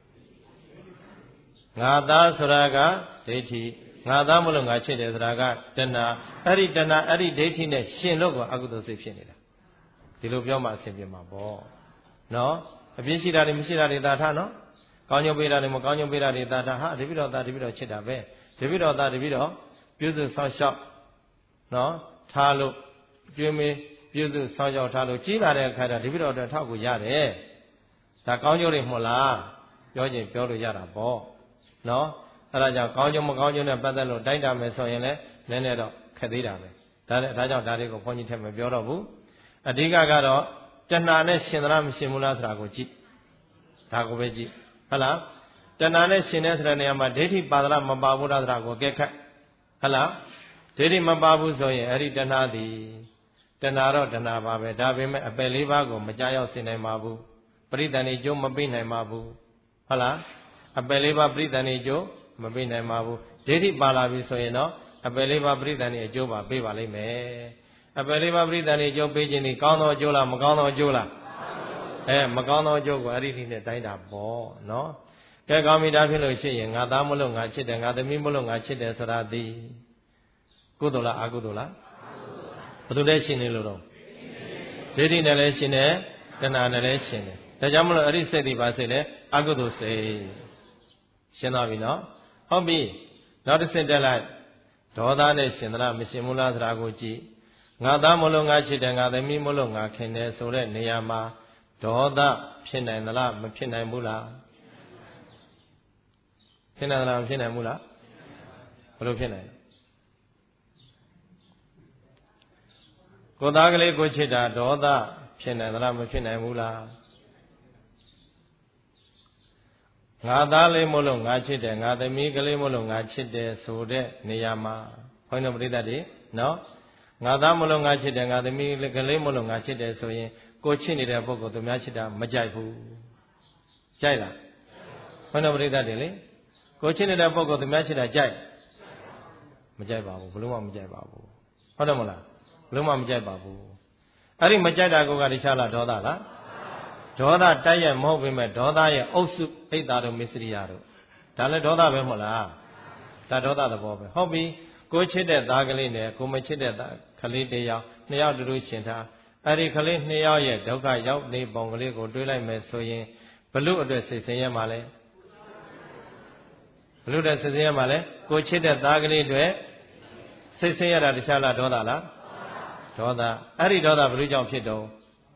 ငါသားဆိုတာကဒိဋ္ဌိငါသားမလို့ငါချစ်တယ်ဆိုတာကတဏှာအဲ့ဒီတဏှာအဲ့ဒီဒိဋ္ဌိနဲ့ရှင်လို့ကအကုသိုလ်စိတ်ဖြစ်နေတာဒီလိုပြောမှအဆင်ပြေမှာပေါ့နော်အပြစ်ရှိတာတွေမရှိတာတွေသာထားနော်ကောင်းကျိုးပေးတာတွေမကောင်းကျိုးပေးတာတွေသာထားဟာတပိတော့သာတပိတော့ချစ်တာပဲတပိတော့သာတပိတော့ပြုစုဆောင်းလျှောက်နော်ထားလို့ကျွေးမေးပြုစုဆောင်းလျှောက်ထားလို့ကြီးလာတဲ့အခါကျတပိတော့တော့ထောက်ကိုရတယ်ဒါကောင်းကျိုးတွေမဟုတ်လားပြောချင်းပြောလို့ရတာပေါ့နော်အဲ့ဒါကြောင့်ကောင်းကျိုးမကောင်းကျိုးနဲ့ပတ်သက်လို့တိုက်တာမယ်ဆိုရင်လည်းနည်းနည်းတော့ခက်သေးတာပဲဒါနဲ့ဒါကြောင့်ဒါတွေကိုဘုန်းကြီးထက်မပြောတော့ဘူးအဓိကကတော့တဏှာနဲ့ရှင်သလားမရှင်ဘူးလားဆိုတာကိုကြည့်ဒါကိုပဲကြည့်ဟုတ်လားတဏှာနဲ့ရှင်တဲ့ဆိုတဲ့နေရာမှာဒိဋ္ဌိပါဒလားမပါဘူးလားဆိုတာကိုကဲခတ်ဟုတ်လားဒိဋ္ဌိမပါဘူးဆိုရင်အဲ့ဒီတဏှာသည်တဏှာတော့တဏှာပါပဲဒါပေမဲ့အပယ်လေးပါးကိုမကြောက်ရောက်စေနိုင်ပါဘူးပရိသန္တိကျိုးမပေးနိုင်ပါဘူးဟုတ်လားအပယ်လေးပါးပရိသန္တိကျိုးမပေးနိုင်ပါဘူးဒိဋ္ဌိပါလာပြီဆိုရင်တော့အပယ်လေးပါးပရိသန္တိအကျိုးပါပေးပါလိမ့်မယ်အပယ်လေးပါးပရိသန္တိအကျိုးပေးခြင်းဒီကောင်းသောအကျိုးလားမကောင်းသောအကျိုးလားအဲမကောင်းသောအကျိုးကိုအဲ့ဒီနည်းနဲ့တိုင်းတာပေါ့နော်ကဲကောင်းပြီဒါဖြစ်လို့ရှိရင်ငါသားမလို့ငါချစ်တယ်ငါသမီးမလို့ငါချစ်တယ်ဆိုတာဒီကုသိုလ်လားအကုသိုလ်လားဘယ်သူလဲရှင်နေလို့တော့ဒိဋ္ဌိနဲ့လည်းရှင်တယ်တဏှာနဲ့လည်းရှင်တယ်ဒါကြောင့်မလို့အဲ့ဒီစိတ်ဒီပါစိတ်လဲအကုသိုလ်စိတ်ရှင်းသွားပြီနော်ဟုတ်ပြီနောက်တစ်စိတ်တက်လိုက်ဒေါသနဲ့ရှင်သလားမရှင်ဘူးလားဆိုတာကိုကြည့်ငါသားမလို့ငါချစ်တယ်ငါသမီးမလို့ငါခင်တယ်ဆိုတဲ့နေရာမှာဒေါသဖြစ်နိုင်သလားမဖြစ်နိုင်ဘူးလားဖြစ်နိုင်သလားမဖြစ်နိုင်ဘူးလားဘယ်လိုဖြစ်နိုင်လဲကိုယ်သားကလေးကိုချစ်တာဒေါသဖြစ်နိုင်သလားမဖြစ်နိုင်ဘူးလားငါသားလေးမို့လို့ငါချစ်တယ်ငါသမီးကလေးမို့လို့ငါချစ်တယ်ဆိုတဲ့နေရာမှာဘုန်းတော်ပရိသတ်တွေနော်ငါသားမို့လို့ငါချစ်တယ်ငါသမီးကလေးမို့လို့ငါချစ်တယ်ဆိုရင်ကိုချစ်နေတဲ့ပုဂ္ဂိုလ်သူများချစ်တာမကြိုက်ဘူးကြိုက်လားဘုန်းတော်ပရိသတ်တွေလေကိုချစ်နေတဲ့ပုဂ္ဂိုလ်သူများချစ်တာကြိုက်မကြိုက်ပါဘူးဘလို့မှမကြိုက်ပါဘူးဟုတ်တယ်မလားဘလို့မှမကြိုက်ပါဘူးအဲ့ဒီမကြိုက်တာကတခြားလားဒေါသလားဒေါသတိုက်ရမဟုတ်ပေမဲ့ဒေါသရဲ့အုပ်စုအိတ်သားတို့မစ္စရိယတို့ဒါလည်းဒေါသပဲမဟုတ်လားဒါဒေါသသဘောပဲဟုတ်ပြီကိုချစ်တဲ့သားကလေးနဲ့ကိုမချစ်တဲ့သားကလေးတယောက်နှစ်ယောက်တူတူရှင်ထားအဲ့ဒီကလေးနှစ်ယောက်ရဲ့ဒုက္ခရောက်နေပုံကလေးကိုတွေးလိုက်မယ်ဆိုရင်ဘလူအတွက်စိတ်ဆင်းရဲမှာလဲဘလူအတွက်စိတ်ဆင်းရဲမှာလဲကိုချစ်တဲ့သားကလေးတွေစိတ်ဆင်းရဲတာတခြားလားဒေါသလားဒေါသအဲ့ဒီဒေါသဘလူကြောင့်ဖြစ်တော့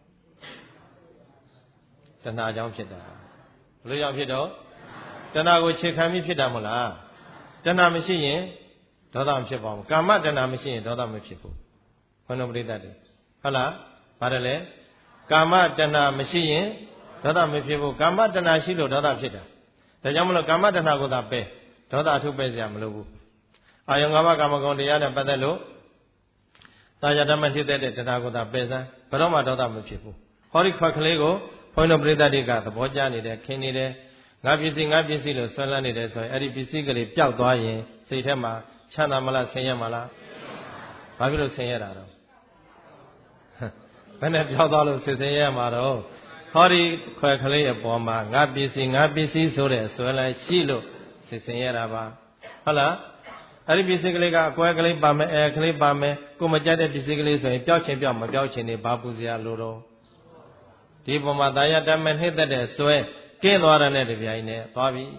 တဏှာကြောင့်ဖြစ်တာဘလူကြောင့်ဖြစ်တော့တဏှာကိုခြေခံပြီးဖြစ်တာမဟုတ်လားတဏှာမရှိရင်ဒေါသမဖြစ်ပါဘူးကာမတဏှာမရှိရင်ဒေါသမဖြစ်ဘူးဘုန်းတော်ပရိသတ်တွေဟုတ်လားပါတယ်လေကာမတဏှာမရှိရင်ဒေါသမဖြစ်ဘူးကာမတဏှာရှိလို့ဒေါသဖြစ်တာဒါကြောင့်မလို့ကာမတဏှာကိုသာပယ်ဒေါသအထုပယ်စရာမလိုဘူးအာယုံ၅ပါးကာမဂုဏ်တရားနဲ့ပတ်သက်လို့သာယဓမ္မဖြစ်တဲ့တဏှာကိုသာပယ်စမ်းဘယ်တော့မှဒေါသမဖြစ်ဘူးဟောဒီခွက်ကလေးကိုဘုန်းတော်ပရိသတ်တွေကသဘောကျနေတယ်ခင်နေတယ်ငါပစ္စည်းငါပစ္စည်းလို့ဆွဲလန်းနေတယ်ဆိုရင်အဲ့ဒီပစ္စည်းကလေးပျောက်သွားရင်စိတ်ထဲမှာချမ်းသာမလားဆင်းရဲမလားဘာဖြစ်လို့ဆင်းရဲတာတော့ဘယ်နဲ့ပျောက်သွားလို့စိတ်ဆင်းရဲမှာတော့ဟောဒီခွက်ကလေးအပေါ်မှာငါပစ္စည်းငါပစ္စည်းဆိုတဲ့ဆွဲလန်းရှိလို့စိတ်ဆင်းရဲတာပါဟုတ်လားအဲ့ဒီပစ္စည်းကလေးကအကွဲကလေးပါမယ်အဲကလေးပါမယ်ကိုမကြိုက်တဲ့ပစ္စည်းကလေးဆိုရင်ပျောက်ချင်ပျောက်မပျောက်ချင်နေဘာပူစရာလိုတော့ဒီပုံမှာတာယာတမနှိမ့်သက်တဲ့ဆွဲကင်းသွားတဲ့တပြိုင်နဲ့သွားပြီ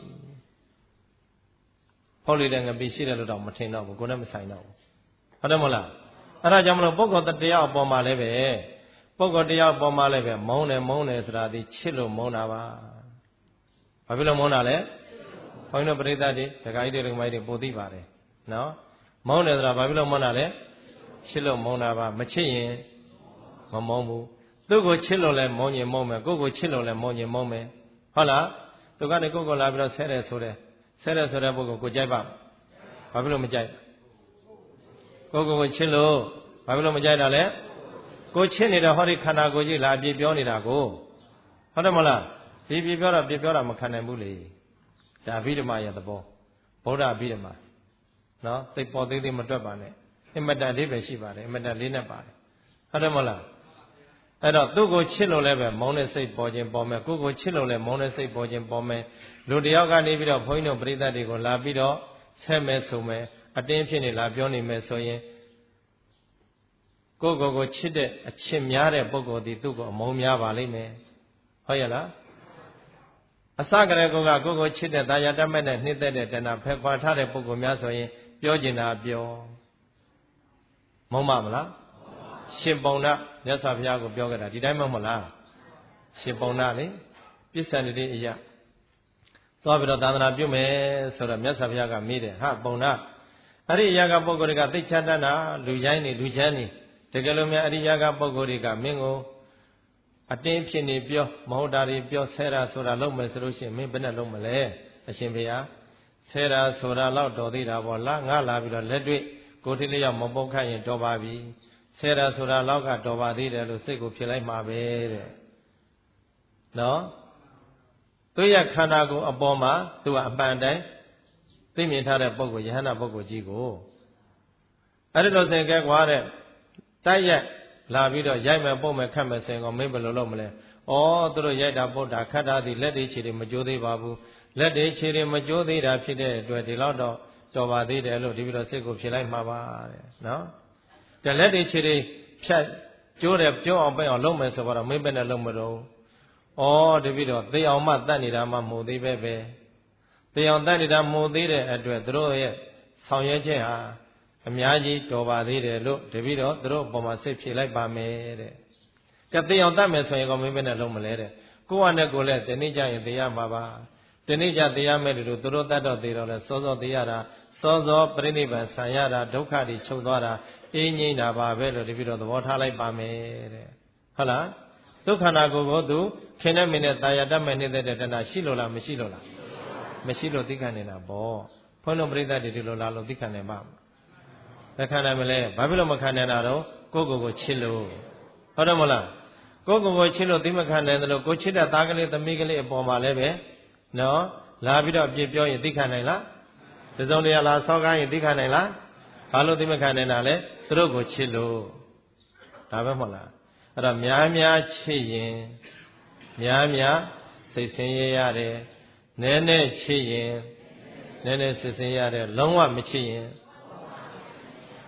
ဖောက်လိုက်တဲ့ငပိရှိတယ်လို့တော့မထင်တော့ဘူးကိုယ်နဲ့မဆိုင်တော့ဘူးဟုတ်တယ်မဟုတ်လားအဲ့ဒါကြောင့်မလို့ပုဂ္ဂိုလ်တရားအပေါ်မှာလည်းပဲပုဂ္ဂိုလ်တရားအပေါ်မှာလည်းပဲမုန်းတယ်မုန်းတယ်ဆိုတာဒီချစ်လို့မုန်းတာပါဘာဖြစ်လို့မုန်းတာလဲဘုန်းကြီးတို့ပရိသတ်တွေဒကာကြီးတွေဒကာမကြီးတွေပိုသိပါတယ်နော်မုန်းတယ်ဆိုတာဘာဖြစ်လို့မုန်းတာလဲချစ်လို့မုန်းတာပါမချစ်ရင်မမုန်းဘူးသူ့ကိုချစ်လို့လည်းမုန်းရင်မုန်းမယ်ကိုယ့်ကိုချစ်လို့လည်းမုန်းရင်မုန်းမယ်ဟုတ်လားသူကနေကိုယ့်ကိုလာပြီးတော့ဆဲတယ်ဆိုတယ်ဆဲတယ်ဆိုတဲ့ပုဂ္ဂိုလ်ကိုကြိုက်ပါဘာဖြစ်လို့မကြိုက်ကိုယ့်ကိုယ်ကိုချစ်လို့ဘာဖြစ်လို့မကြိုက်တာလဲကိုချစ်နေတဲ့ဟောဒီခန္ဓာကိုယ်ကြီးလာပြပြောနေတာကိုဟုတ်တယ်မလားဒီပြပြောတာပြပြောတာမခံနိုင်ဘူးလေဒါအဘိဓမ္မာရဲ့သဘောဗုဒ္ဓအဘိဓမ္မာနော်သိပေါ်သေးသေးမတွက်ပါနဲ့အမတန်အဓိပ္ပာယ်ရှိပါတယ်အမတန်လေးနဲ့ပါတယ်ဟုတ်တယ်မလားအဲ့တော့သူ့ကိုချစ်လို့လည်းပဲမောင်းတဲ့စိတ်ပေါ်ခြင်းပေါ်မယ်ကိုယ်ကိုချစ်လို့လည်းမောင်းတဲ့စိတ်ပေါ်ခြင်းပေါ်မယ်လူတယောက်ကနေပြီးတော့ဘုန်းကြီးတို့ပရိသတ်တွေကိုလာပြီးတော့ဆက်မဲ့ဆိုမယ်အတင်းဖြစ်နေလာပြောနေမယ်ဆိုရင်ကိုယ်ကိုယ်ကိုချစ်တဲ့အချစ်များတဲ့ပုဂ္ဂိုလ်ဒီသူ့ကိုအမုန်းများပါလိမ့်မယ်ဟုတ်ရဲ့လားအစကတည်းကကိုယ်ကိုချစ်တဲ့တာယာတတ်မဲ့တဲ့နှိမ့်သက်တဲ့တဏှာဖက်ခွာထားတဲ့ပုဂ္ဂိုလ်များဆိုရင်ပြောကျင်တာပြောမုန်းပါမလားရှင်ပုံနာမြတ်စွာဘုရားကိုပြောခဲ့တာဒီတိုင်းမဟုတ်လားရှင်ပုံနာလေပစ္စံတိအရာသွားပြီးတော့သာသနာပြုမယ်ဆိုတော့မြတ်စွာဘုရားကမေးတယ်ဟာပုံနာအဲ့ဒီအရာကပုဂ္ဂိုလ်တွေကသိချတတ်တာလူရိုင်းနေလူချမ်းနေတကယ်လို့များအဲ့ဒီအရာကပုဂ္ဂိုလ်တွေကမင်းကိုအတင်းဖြစ်နေပြောမဟုတ်တာတွေပြောဆဲတာဆိုတာလုပ်မယ်ဆိုလို့ရှိရင်မင်းဘယ်နဲ့လုပ်မလဲအရှင်ဘုရားဆဲတာဆိုတာတော့တော်သေးတာပေါ့လားငါလာပြီးတော့လက်တွေ့ကိုယ်ထိလေးရောက်မပုတ်ခတ်ရင်တော်ပါပြီဆဲတာဆိုတာတော့ကတော်ပါသေးတယ်လို့စိတ်ကိုဖြစ်လိုက်မှာပဲတဲ့နော်သူရခန္ဓာကိုယ်အပေါ်မှာသူကအပန်တိုင်းသိမြင်ထားတဲ့ပုဂ္ဂိုလ်ယဟန္တာပုဂ္ဂိုလ်ကြီးကိုအဲ့ဒီလိုစင်ကဲကွာတဲ့တိုက်ရိုက်လာပြီးတော့ရိုက်မယ်ပုတ်မယ်ခတ်မယ်စင်ကောမင်းဘယ်လိုလုပ်မလဲဩသူတို့ရိုက်တာပုတ်တာခတ်တာဒီလက်တွေခြေတွေမကြိုးသေးပါဘူးလက်တွေခြေတွေမကြိုးသေးတာဖြစ်တဲ့အတွက်ဒီလောက်တော့တော်ပါသေးတယ်လို့ဒီပြီးတော့စိတ်ကိုဖြစ်လိုက်မှာပါတဲ့နော်တလက်တွေခြေတွေဖြတ်ကျိုးတယ်ကျိုးအောင်ပိတ်အောင်လုပ်မယ်ဆိုတော့မင်းပဲနဲ့လုပ်မလို့ဩတပြီးတော့သေအောင်မှတတ်နေတာမှမဟုတ်သေးပဲပဲသေအောင်တတ်နေတာမဟုတ်သေးတဲ့အတွက်သူတို့ရဲ့ဆောင်ရွက်ခြင်းဟာအများကြီးတော်ပါသေးတယ်လို့တပြီးတော့သူတို့ပုံမှာစိတ်ဖြေလိုက်ပါမယ်တဲ့ကဲသေအောင်တတ်မယ်ဆိုရင်ကောမင်းပဲနဲ့လုပ်မလဲတဲ့ကိုယ့်ဟာနဲ့ကိုယ်လည်းဒီနေ့ကျရင်သေရမှာပါဒီနေ့ကျသေရမယ်လို့သူတို့တတ်တော့သေတော့လဲစောစောသေရတာစောစောပြိဋိဘံဆံရတာဒုက္ခတွေချုပ်သွားတာအေးငြိမ့်တာပါပဲလို့ဒီပြီးတော့သဘောထားလိုက်ပါမယ်တဲ့ဟုတ်လားဒုက္ခနာကိုယ်ကိုသူခင်တဲ့မင်းနဲ့တာယာတတ်မဲ့နေတဲ့တဏှာရှိလို့လားမရှိလို့လားမရှိလို့သိခံနေတာပေါ့ဘုန်းတော်ပရိသတ်တွေဒီလိုလာလို့သိခံနေပါမခံနိုင်မလဲဘာဖြစ်လို့မခံနိုင်တာတော့ကိုယ့်ကိုယ်ကိုချစ်လို့ဟုတ်တယ်မလားကိုယ့်ကိုယ်ကိုချစ်လို့သိမခံနိုင်တယ်လို့ကိုချစ်တဲ့သားကလေးသမီးကလေးအပေါ်မှာလည်းပဲနော်လာပြီးတော့အပြစ်ပြောရင်သိခံနိုင်လားတစုံတရာလာဆောက်ကားရင်သိခံနိုင်လားဘာလို့သိမခံနိုင်တာလဲသူတို့ကိုချစ်လို့ဒါပဲမဟုတ်လားအဲ့တော့များများချစ်ရင်များများစိတ်ဆင်းရဲရတယ်နည်းနည်းချစ်ရင်နည်းနည်းစိတ်ဆင်းရဲရတယ်လုံးဝမချစ်ရင်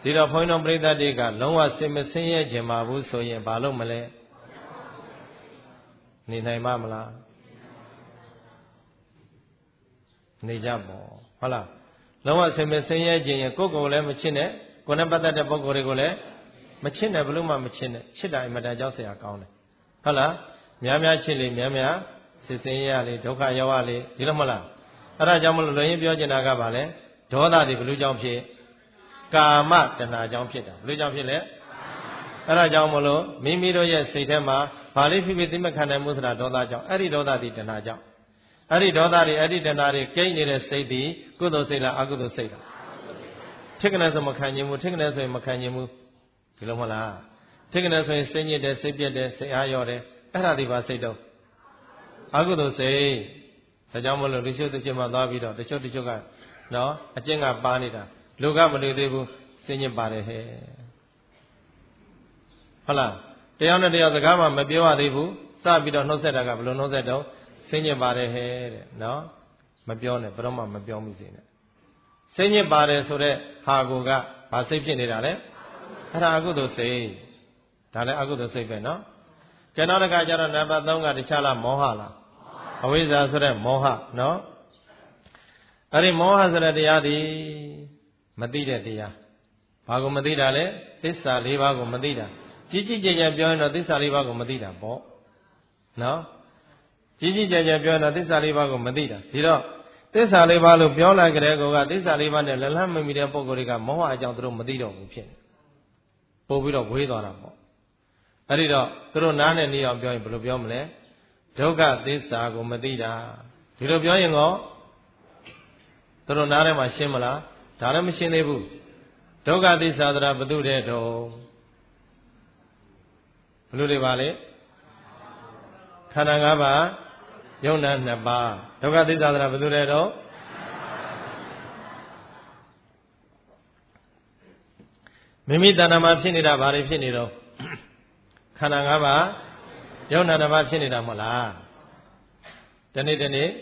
ဒီတော့ဘုန်းတော်ပရိသတ်တွေကလုံးဝစိတ်မဆင်းရဲခြင်းပါဘူးဆိုရင်ဘာလို့မလဲနေနိုင်မှာမလားနေကြပေါ့ဟုတ်လားလုံးဝစိတ်မဆင်းရဲခြင်းရင်ကိုယ်ကိုယ်လည်းမချစ်နဲ့ကိုယ်နဲ့ပတ်သက်တဲ့ပုဂ္ဂိုလ်တွေကိုလည်းမချစ်နဲ့ဘလို့မှမချစ်နဲ့ချစ်တာအမှန်တရားကြောက်เสียကောင်းတယ်ဟုတ်လားများများချစ်လေများများစစ်စင်ရလေဒုက္ခရောက်ရလေဒီလိုမလားအဲ့ဒါကြောင့်မလို့လွန်ရင်ပြောချင်တာကဘာလဲဒေါသတွေဘလို့ကြောင့်ဖြစ်ကာမတဏှာကြောင့်ဖြစ်တာဘလို့ကြောင့်ဖြစ်လဲအဲ့ဒါကြောင့်မလို့မိမိတို့ရဲ့စိတ်ထဲမှာဘာလေးဖြစ်ဖြစ်သိမခံနိုင်မှုဆိုတာဒေါသကြောင့်အဲ့ဒီဒေါသဒီတဏှာကြောင့်အဲ့ဒီဒေါသတွေအဲ့ဒီတဏှာတွေကိန်းနေတဲ့စိတ်ဒီကုသိုလ်စိတ်လားအကုသိုလ်စိတ်လားထစ်ကနေဆိုမခံခြင်းဘူးထစ်ကနေဆိုရင်မခံခြင်းဘူးဒီလိုမလားထစ်ကနေဆိုရင်စိတ်ညစ်တယ်စိတ်ပြက်တယ်စိတ်အားရော့တယ်အဲ့ဒါဒီပါစိတ်တော့အကုသိုလ်စိတ်ဒါကြောင့်မလို့လူချို့တစ်ချို့မှသွားပြီးတော့တချို့တချို့ကနော်အကျင့်ကပါနေတာလူကမတွေ့သေးဘူးစိတ်ညစ်ပါတယ်ဟဲ့ဟုတ်လားတရားနဲ့တရားစကားမှမပြောရသေးဘူးစပြီးတော့နှုတ်ဆက်တာကဘယ်လိုနှုတ်ဆက်တော့စိတ်ညစ်ပါတယ်ဟဲ့တဲ့နော်မပြောနဲ့ဘယ်တော့မှမပြောမိစေနဲ့စိတ်ညစ်ပါတယ်ဆိုတဲ့ဟာကိုကဘာစိတ်ဖြစ်နေတာလဲအဲ့ဒါအကုသိုလ်စိတ်ဒါလည်းအကုသိုလ်စိတ်ပဲနော်ကျန်တော့တခါကျတော့နံပါတ်သုံးကတခြားလားမောဟလားအဝိဇ္ဇာဆိုတဲ့မောဟနော်အဲ့ဒီမောဟဆိုတဲ့တရားဒီမသိတဲ့တရားဘာကိုမသိတာလဲသစ္စာလေးပါးကိုမသိတာကြီးကြီးကျယ်ကျယ်ပြောရင်တော့သစ္စာလေးပါးကိုမသိတာပေါ့နော်ကြီးကြီးကျယ်ကျယ်ပြောရင်တော့သစ္စာလေးပါးကိုမသိတာဒီတော့သစ္စာလေးပါးလို့ပြောလိုက်ကြတဲ့ကောကသစ္စာလေးပါးနဲ့လက်လန်းမမီတဲ့ပုဂ္ဂိုလ်တွေကမောဟအကြောင်းသူတို့မသိတော့ဘူးဖြစ်နေပို့ပြီးတော့ဝေးသွားတာပေါ့အဲ့ဒီတော့သူတို့နားနဲ့နေအောင်ပြောရင်ဘယ်လိုပြောမလဲဒုက္ခသစ္စာကိုမသိတာဒီလိုပြောရင်ကောသူတို့နားထဲမှာရှင်းမလားဒါလည်းမရှင်းသေးဘူးဒုက္ခသစ္စာဆိုတာဘယ်သူတဲ့တော့ဘယ်လိုတွေပါလဲခန္ဓာ၅ပါးယုံနာနှစ်ပါးဒုက္ခသစ္စာဆိုတာဘယ်သူတဲ့တော့မိမိတဏ္ဍာမှာဖြစ်နေတာဘာတွေဖြစ်နေတော့ခန္ဓာ၅ပါးယုံနာနှစ်ပါးဖြစ်နေတာမဟုတ်လားဒီနေ့ဒီနေ့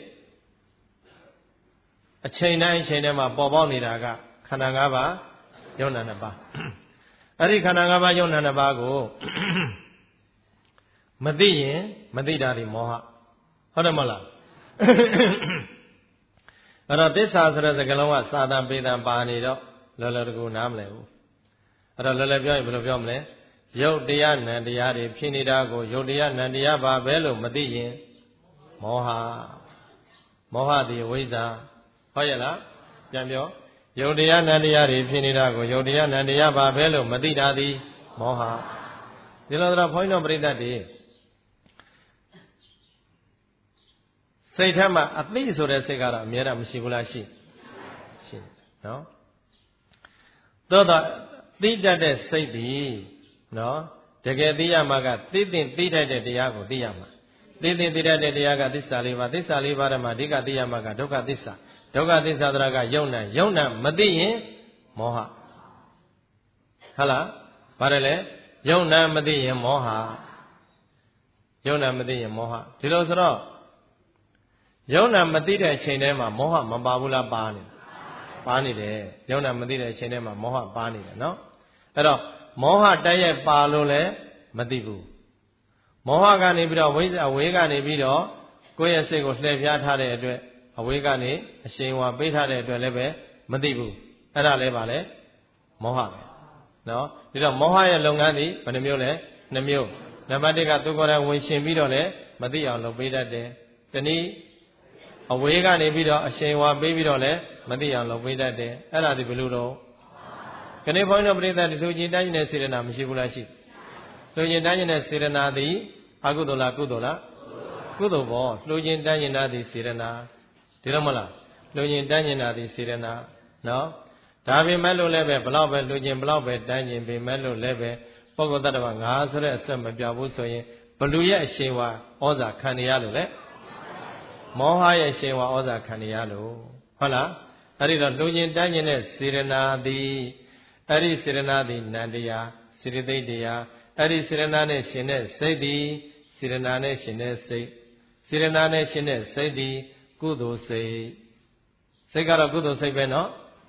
အချိန်တိုင်းအချိန်တိုင်းမှာပေါ်ပေါက်နေတာကခန္ဓာ၅ပါးယုံနာနှစ်ပါးအဲ့ဒီခန္ဓာ၅ပါးယုံနာနှစ်ပါးကိုမသိရင်မသိတာဒီမောဟဟုတ်တယ်မလားအဲ့တော့သစ္စာဆိုတဲ့စကားလုံးကစာတန်ပေတံပါနေတော့လောလောတကူနားမလဲဘူးအဲ့တော့လောလောပြောရင်ဘယ်လိုပြောမလဲယုတ်တရားနံတရားတွေဖြစ်နေတာကိုယုတ်တရားနံတရားပါပဲလို့မသိရင်မောဟမောဟဒီဝိဇ္ဇာဟုတ်ရဲ့လားပြန်ပြောယုတ်တရားနံတရားတွေဖြစ်နေတာကိုယုတ်တရားနံတရားပါပဲလို့မသိတာသည်မောဟဒီလိုတော့ဘုန်းကြီးတို့ပြိတ္တတွေစိတ်ထဲမှာအသိဆိုတဲ့စိတ်ကတော့အများအားမရှိဘူးလားရှိရှိနော်သို့တော့သိတတ်တဲ့စိတ်ဒီနော်တကယ်သိရမှာကသိသိသိတတ်တဲ့တရားကိုသိရမှာသိသိသိတတ်တဲ့တရားကသစ္စာလေးပါးသစ္စာလေးပါးထဲမှာအဓိကသိရမှာကဒုက္ခသစ္စာဒုက္ခသစ္စာဆိုတာကယုံနာယုံနာမသိရင်မောဟဟုတ်လားဘာလဲလဲယုံနာမသိရင်မောဟယုံနာမသိရင်မောဟဒီလိုဆိုတော့ယုံနာမသိတဲ့အချိန်ထဲမှာမောဟမပါဘူးလားပါနေပါနေတယ်ယုံနာမသိတဲ့အချိန်ထဲမှာမောဟပါနေတယ်နော်အဲ့တော့မောဟတိုက်ရိုက်ပါလို့လည်းမသိဘူးမောဟကနေပြီးတော့ဝိဇ္ဇာဝေးကနေပြီးတော့ကိုယ့်ရဲ့စိတ်ကိုလှည့်ဖျားထားတဲ့အတွက်အဝေးကနေအရှိန်ဝါပေးထားတဲ့အတွက်လည်းပဲမသိဘူးအဲ့ဒါလည်းပါလေမောဟပဲနော်ဒီတော့မောဟရဲ့လုပ်ငန်းဒီဘယ်နှမျိုးလဲနှစ်မျိုးနံပါတ်တစ်ကသူကိုယ်တိုင်ဝင်ရှင်ပြီးတော့လည်းမသိအောင်လုပ်ပေးတတ်တယ်တနည်းအဝေးကနေပြီးတော့အရှိန်ဝါပေးပြီးတော့လည်းမသိအောင်လုပ်ပေးတတ်တယ်အဲ့ဒါဒီဘယ်လိုတော့ခဏဘုန်းတော်ပြိဿလူချင်းတိုင်းနေတဲ့စေရနာမရှိဘူးလားရှိလူချင်းတိုင်းနေတဲ့စေရနာသည်အကုသိုလ်လားကုသိုလ်လားကုသိုလ်ပေါ့လူချင်းတိုင်းနေတာသည်စေရနာဒီလိုမလားလူချင်းတိုင်းနေတာသည်စေရနာနော်ဒါပေမဲ့လို့လည်းပဲဘလောက်ပဲလူချင်းဘလောက်ပဲတိုင်းချင်းပေမဲ့လို့လည်းပဲပုဂ္ဂိုလ်တ attva ငါဆိုတဲ့အဆက်မပြဘူးဆိုရင်ဘလူရဲ့အရှိန်ဝါဩဇာခံရလို့လေမောဟရဲ့အရှိန်ဝါဩဇာခံရလို့ဟုတ်လားအဲ့ဒီတော့လူချင်းတိုင်းချင်းတဲ့စေရနာသည်အဲ့ဒီစေရနာသည်နန္တရားစေရသိတ်တရားအဲ့ဒီစေရနာနဲ့ရှင်တဲ့စိတ်သည်စေရနာနဲ့ရှင်တဲ့စိတ်စေရနာနဲ့ရှင်တဲ့စိတ်သည်ကုသိုလ်စိတ်စိတ်ကတော့ကုသိုလ်စိတ်ပဲနော်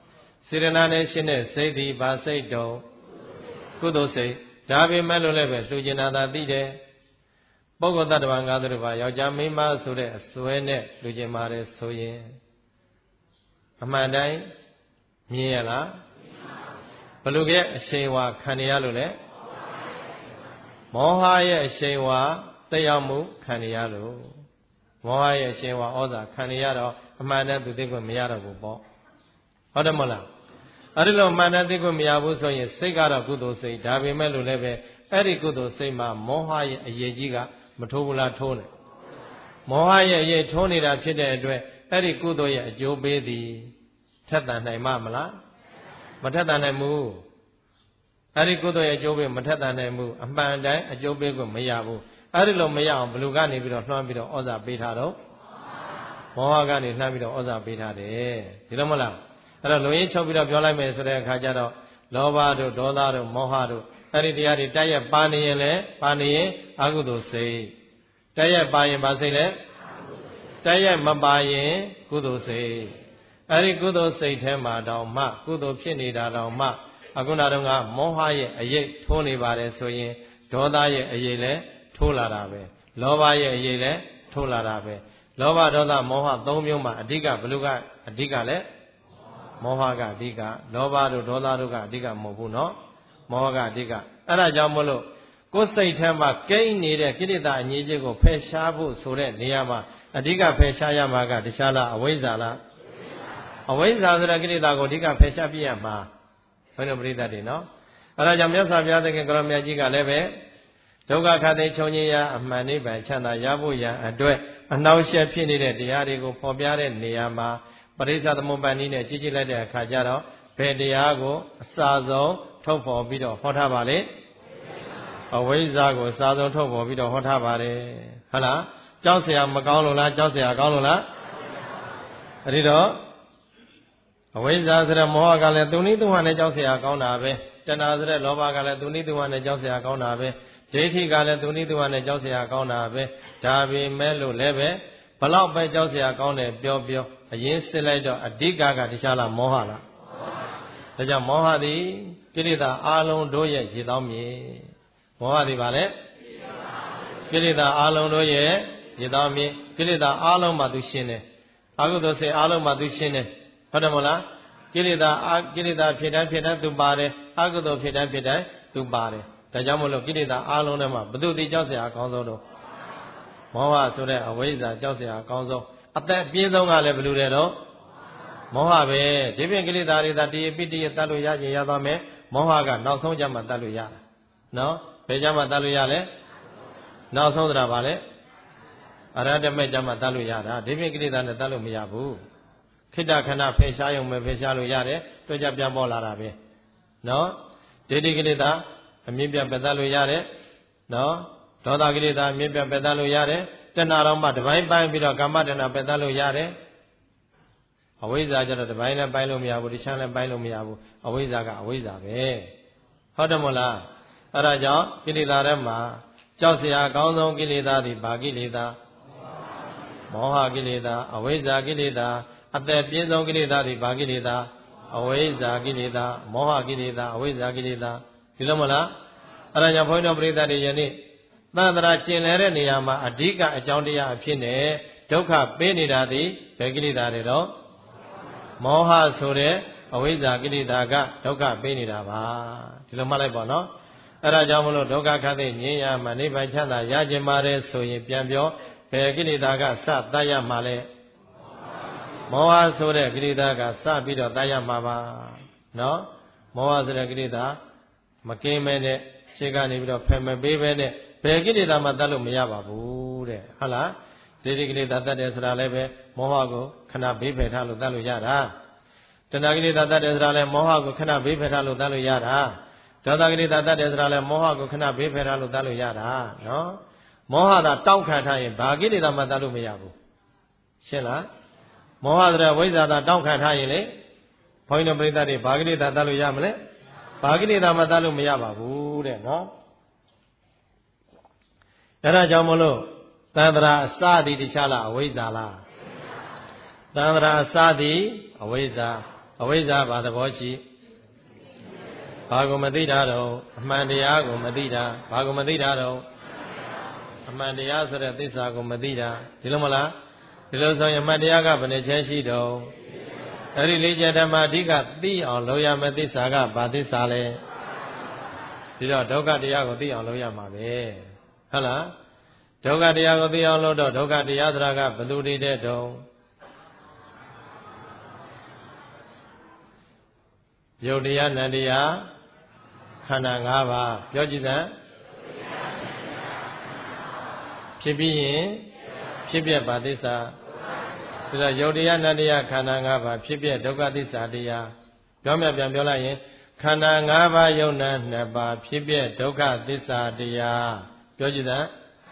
စေရနာနဲ့ရှင်းတဲ့စိတ်ဒီဘာစိတ်တုံကုသိုလ်စိတ်ဒါပေမဲ့လို့လည်းပဲလှူကျင်တာသာသိတယ်ပုဂ္ဂိုလ်တ attva ငါးသူတစ်ပါးယောက်ျားမိန်းမဆိုတဲ့အစွဲနဲ့လှူကျင်ပါတယ်ဆိုရင်အမှန်တိုင်းမြင်ရလားဘလို့ကဲအရှိန်ဝါခံရလို့လဲမောဟရဲ့အရှိန်ဝါတက်ရောက်မှုခံရလို့မောဟရဲ့အရှိန်ဝါဩဇာခံရတော့အမှန်တန်သူသိခွင့်မရတော့ဘူးပေါ့ဟုတ်တယ်မဟုတ်လားအဲ့ဒီလိုအမှန်တန်သိခွင့်မရဘူးဆိုရင်စိတ်ကတော့ကုသိုလ်စိတ်ဒါပေမဲ့လို့လည်းပဲအဲ့ဒီကုသိုလ်စိတ်မှာမောဟရဲ့အရေးကြီးကမထိုးဘူးလားထိုးနေမောဟရဲ့အရေးထိုးနေတာဖြစ်တဲ့အတွက်အဲ့ဒီကုသိုလ်ရဲ့အကျိုးပေးသည်ထက်သန်နိုင်မှာမလားမထက်သန်နိုင်ဘူးအဲ့ဒီကုသိုလ်ရဲ့အကျိုးပေးမထက်သန်နိုင်ဘူးအမှန်တိုင်းအကျိုးပေးကိုမရဘူးအဲ့ဒီလိုမရအောင်ဘလူကနေပြီးတော့နှွမ်းပြီးတော့ဩဇာပေးထားတော့မောဟကနေနှမ်းပြီးတော့ဩဇာပေးထားတယ်ဒီလိုမလားအဲ့တော့လူရင်းချုပ်ပြီးတော့ပြောလိုက်မယ်ဆိုတဲ့အခါကျတော့လောဘတို့ဒေါသတို့မောဟတို့အဲ့ဒီတရားတွေတိုက်ရက်ပါနေရင်လည်းပါနေရင်အကုသိုလ်စိတ်တိုက်ရက်ပါရင်ပါစိတ်လဲတိုက်ရက်မပါရင်ကုသိုလ်စိတ်အဲ့ဒီကုသိုလ်စိတ်ထဲမှာတောင်မှကုသိုလ်ဖြစ်နေတာတောင်မှအခုနောက်တော့ကမောဟရဲ့အရေးထိုးနေပါတယ်ဆိုရင်ဒေါသရဲ့အရေးလည်းထိုးလာတာပဲလောဘရဲ့အရေးလည်းထိုးလာတာပဲလောဘဒေါသမောဟသုံးမျိုးမှာအဓိကဘလူကအဓိကလည်းမောဟကအဓိကလောဘတို့ဒေါသတို့ကအဓိကမဟုတ်ဘူးเนาะမောဟကအဓိကအဲ့ဒါကြောင့်မလို့ကိုယ်စိတ်ထဲမှာကိန်းနေတဲ့ကိလေသာအငြိကြီးကိုဖယ်ရှားဖို့ဆိုတဲ့နေရာမှာအဓိကဖယ်ရှားရမှာကတခြားလားအဝိဇ္ဇာလားအဝိဇ္ဇာဆိုတဲ့ကိလေသာကိုအဓိကဖယ်ရှားပြရမှာဘယ်လိုပြိတ္တတွေเนาะအဲ့ဒါကြောင့်မြတ်စွာဘုရားသခင်ကရောမြတ်ကြီးကလည်းပဲဒုက္ခခတ်သိချုပ်ငြိမ်းရာအမှန်နိဗ္ဗာန်ချမ်းသာရဖို့ရန်အတွက်အနှောင့်အယှက်ဖြစ်နေတဲ့တရားတွေကိုဖော်ပြတဲ့နေရာမှာပရိစ္ဆသမုပ္ပါဒ်နည်းနဲ့ကြည့်ကြည့်လိုက်တဲ့အခါကျတော့ဘယ်တရားကိုအစာဆုံးထုတ်ဖော်ပြီးတော့ဟောထားပါလေအဝိဇ္ဇာကိုအစာဆုံးထုတ်ဖော်ပြီးတော့ဟောထားပါတယ်ဟုတ်လားကြောက်เสียမကောင်းလို့လားကြောက်เสียကောင်းလို့လားအဲ့ဒီတော့အဝိဇ္ဇာဆိုတဲ့မောဟကလည်းသူနည်းသူဟန်နဲ့ကြောက်เสียကောင်းတာပဲတဏှာဆိုတဲ့လောဘကလည်းသူနည်းသူဟန်နဲ့ကြောက်เสียကောင်းတာပဲဒိဋ္ဌိကလည်းသူနည်းသူဟန်နဲ့ကြောက်เสียကောင်းတာပဲဒါပေမဲ့လို့လည်းပဲဘလောက်ပဲကြောက်เสียကောင်းတယ်ပြောပြောအရင်စစ်လိုက်တော့အဓိကကတခြားလားမောဟလားဒါကြောင့်မောဟသည်ကိလေသာအလုံးတို့ရဲ့ရေတောင်းမြေမောဟသည်ဗာလဲကိလေသာအလုံးတို့ရဲ့ရေတောင်းမြေကိလေသာအလုံးမှာသူရှင်းတယ်အကုသိုလ်စိတ်အလုံးမှာသူရှင်းတယ်ဟုတ်တယ်မဟုတ်လားကိလေသာကိလေသာဖြစ်တိုင်းဖြစ်တိုင်းသူပါတယ်အကုသိုလ်ဖြစ်တိုင်းဖြစ်တိုင်းသူပါတယ်ဒါကြောင့်မလို့ကိလေသာအလုံးထဲမှာဘု து တိကြောက်เสียအကောင်းဆုံးတော့မောဟဆိုတဲ့အဝိဇ္ဇာကြောက်เสียအကောင်းဆုံးအသက်အပြင်းဆုံးကလည်းဘယ်လိုလဲတော့မောဟပဲဒီပြင်ကိလေသာတွေသာတည်ပိတည်တတ်လို့ရခြင်းရသွားမယ်မောဟကနောက်ဆုံးကြမှာတတ်လို့ရတာနော်ဘယ်ကြမှာတတ်လို့ရလဲနောက်ဆုံးသတာပါလေအရဟတမေကြမှာတတ်လို့ရတာဒီပြင်ကိလေသာနဲ့တတ်လို့မရဘူးခိတ္တခဏဖယ်ရှားရုံပဲဖယ်ရှားလို့ရတယ်တွေ့ကြပြန်ပေါ်လာတာပဲနော်ဒိဋ္ဌိကိလေသာအမြင့်ပြတ်ပယ်တတ်လို့ရတယ်နော်ဒေါသကိလေသာအမြင့်ပြတ်ပယ်တတ်လို့ရတယ်တဏှာတော်မှတပိုင်းပိုင်းပြီးတော့ကာမတဏှာပယ်တတ်လို့ရတယ်အဝိဇ္ဇာကျတော့တပိုင်းလည်းပိုင်းလို့မရဘူးတခြားလည်းပိုင်းလို့မရဘူးအဝိဇ္ဇာကအဝိဇ္ဇာပဲဟုတ်တယ်မို့လားအဲ့ဒါကြောင့်ကိလေသာထဲမှာကြောက်เสียအကောင်းဆုံးကိလေသာသည်ဘာကိလေသာမောဟကိလေသာအဝိဇ္ဇာကိလေသာအသက်ပြင်းဆုံးကိလေသာသည်ဘာကိလေသာအဝိဇ္ဇာကိလေသာမောဟကိလေသာအဝိဇ္ဇာကိလေသာဒီလိုမလားအဲ့ဒါကြောင့်ဘုန်းကြီးတို့ပရိသတ်တွေယနေ့သံဃာကျင်လည်တဲ့နေရာမှာအဓိကအကြောင်းတရားအဖြစ်နဲ့ဒုက္ခပေးနေတာသည်ဘယ်ကိလေသာတွေတော့မောဟဆိုတဲ့အဝိဇ္ဇာကိလေသာကဒုက္ခပေးနေတာပါဒီလိုမှတ်လိုက်ပါနော်အဲ့ဒါကြောင့်မလို့ဒုက္ခခတ်သိငြိမ်းရမှနိဗ္ဗာန်ချမ်းသာရခြင်းပါတယ်ဆိုရင်ပြန်ပြောဘယ်ကိလေသာကစတတ်ရမှာလဲမောဟဆိုတဲ့ကိလေသာကစပြီးတော့တတ်ရမှာပါနော်မောဟဆိုတဲ့ကိလေသာမကင်းမဲနဲ့ရှေ့ကနေပြီးတော့ဖယ်မပေးပဲနဲ့ဘယ်ကိလေသာမှတတ်လို့မရပါဘူးတဲ့ဟုတ်လားဒိဋ္ဌိကိလေသာတတ်တယ်ဆိုတာလည်းပဲမောဟကိုခဏဘေးဖယ်ထားလို့တတ်လို့ရတာတဏှာကိလေသာတတ်တယ်ဆိုတာလည်းမောဟကိုခဏဘေးဖယ်ထားလို့တတ်လို့ရတာဒေါသကိလေသာတတ်တယ်ဆိုတာလည်းမောဟကိုခဏဘေးဖယ်ထားလို့တတ်လို့ရတာနော်မောဟသာတောက်ခံထားရင်ဘာကိလေသာမှတတ်လို့မရဘူးရှင်းလားမောဟဆိုတဲ့ဝိဇ္ဇာသာတောက်ခံထားရင်လေဘုန်းကြီးတို့ပြိဿတွေဘာကိလေသာတတ်လို့ရမလဲဘာကိလေသာမှတတ်လို့မရပါဘူးတဲ့နော်အဲဒါကြောင့်မလို့သံဃာအစသည်တခြားလားအဝိဇ္ဇာလားသံဃာအစသည်အဝိဇ္ဇာအဝိဇ္ဇာဘာသဘောရှိဘာကိုမသိတာတော့အမှန်တရားကိုမသိတာဘာကိုမသိတာတော့အမှန်တရားဆိုတဲ့သစ္စာကိုမသိတာဒီလိုမလားဒီလိုဆိုရင်အမှန်တရားကဘယ်နှချက်ရှိတော့အဲ့ဒီလေးချက်ဓမ္မအဓိကသိအောင်လုပ်ရမယ့်သစ္စာကဘာသစ္စာလဲဒီတော့ဒုက္ခတရားကိုသိအောင်လုပ်ရမှာပဲဟုတ်လားဒုက္ခတရားကိုသိအောင်လုပ်တော့ဒုက္ခတရားဆိုတာကဘယ်သူတည်တဲ့တုံးယုတ်တရားနံတရားခန္ဓာ၅ပါးပြောကြည့်စမ်းဖြစ်ပြီးရင်ဖြစ်ပြပါသစ္စာဒါတော့ယုတ်တရားနံတရားခန္ဓာ၅ပါးဖြစ်ပြဒုက္ခသစ္စာတရားပြောမြပြန်ပြောလိုက်ရင်ခန္ဓာ၅ပါးယုတ်နံနှစ်ပါးဖြစ်ပြဒုက္ခသစ္စာတရားပြောကြည့်စမ်း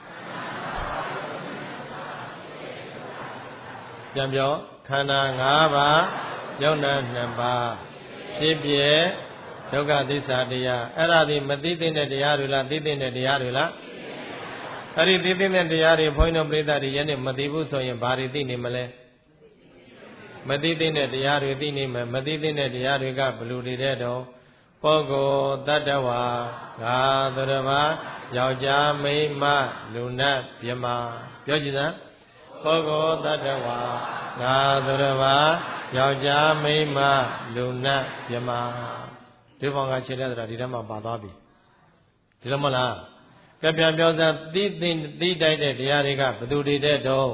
ပြန်ပြောခန္ဓာ၅ပါးယုတ်နံနှစ်ပါးဖြစ်ပြဒုက္ခသစ္စာတရားအဲ့ဒါဒီမသိသိတဲ့တရားတွေလားသိသိတဲ့တရားတွေလားအဲ့ဒီသိသိတဲ့တရားတွေဘုန်းကြီးတို့ပြိဿတွေယနေ့မသိဘူးဆိုရင်ဘာတွေသိနေမလဲမသိသိတဲ့တရားတွေသိနေမယ်မသိသိတဲ့တရားတွေကဘယ်လိုတွေတဲ့တော့ပုဂ္ဂိုလ်တ attva ငါသူတစ်ပါးယောက်ျားမိန်းမလူနတ်မြမပြောကြည့်စမ်းပုဂ္ဂိုလ်တ attva ငါသူတစ်ပါးယောက်ျားမိန်းမလူနတ်မြမဒီဘောင်ကခြေတဲ့ဆိုတာဒီထဲမှာပါသွားပြီဒီလိုမလားကြပြန်ပြောစမ်းသိသိသိတိုက်တဲ့တရားတွေကဘယ်သူတွေတဲ့တော့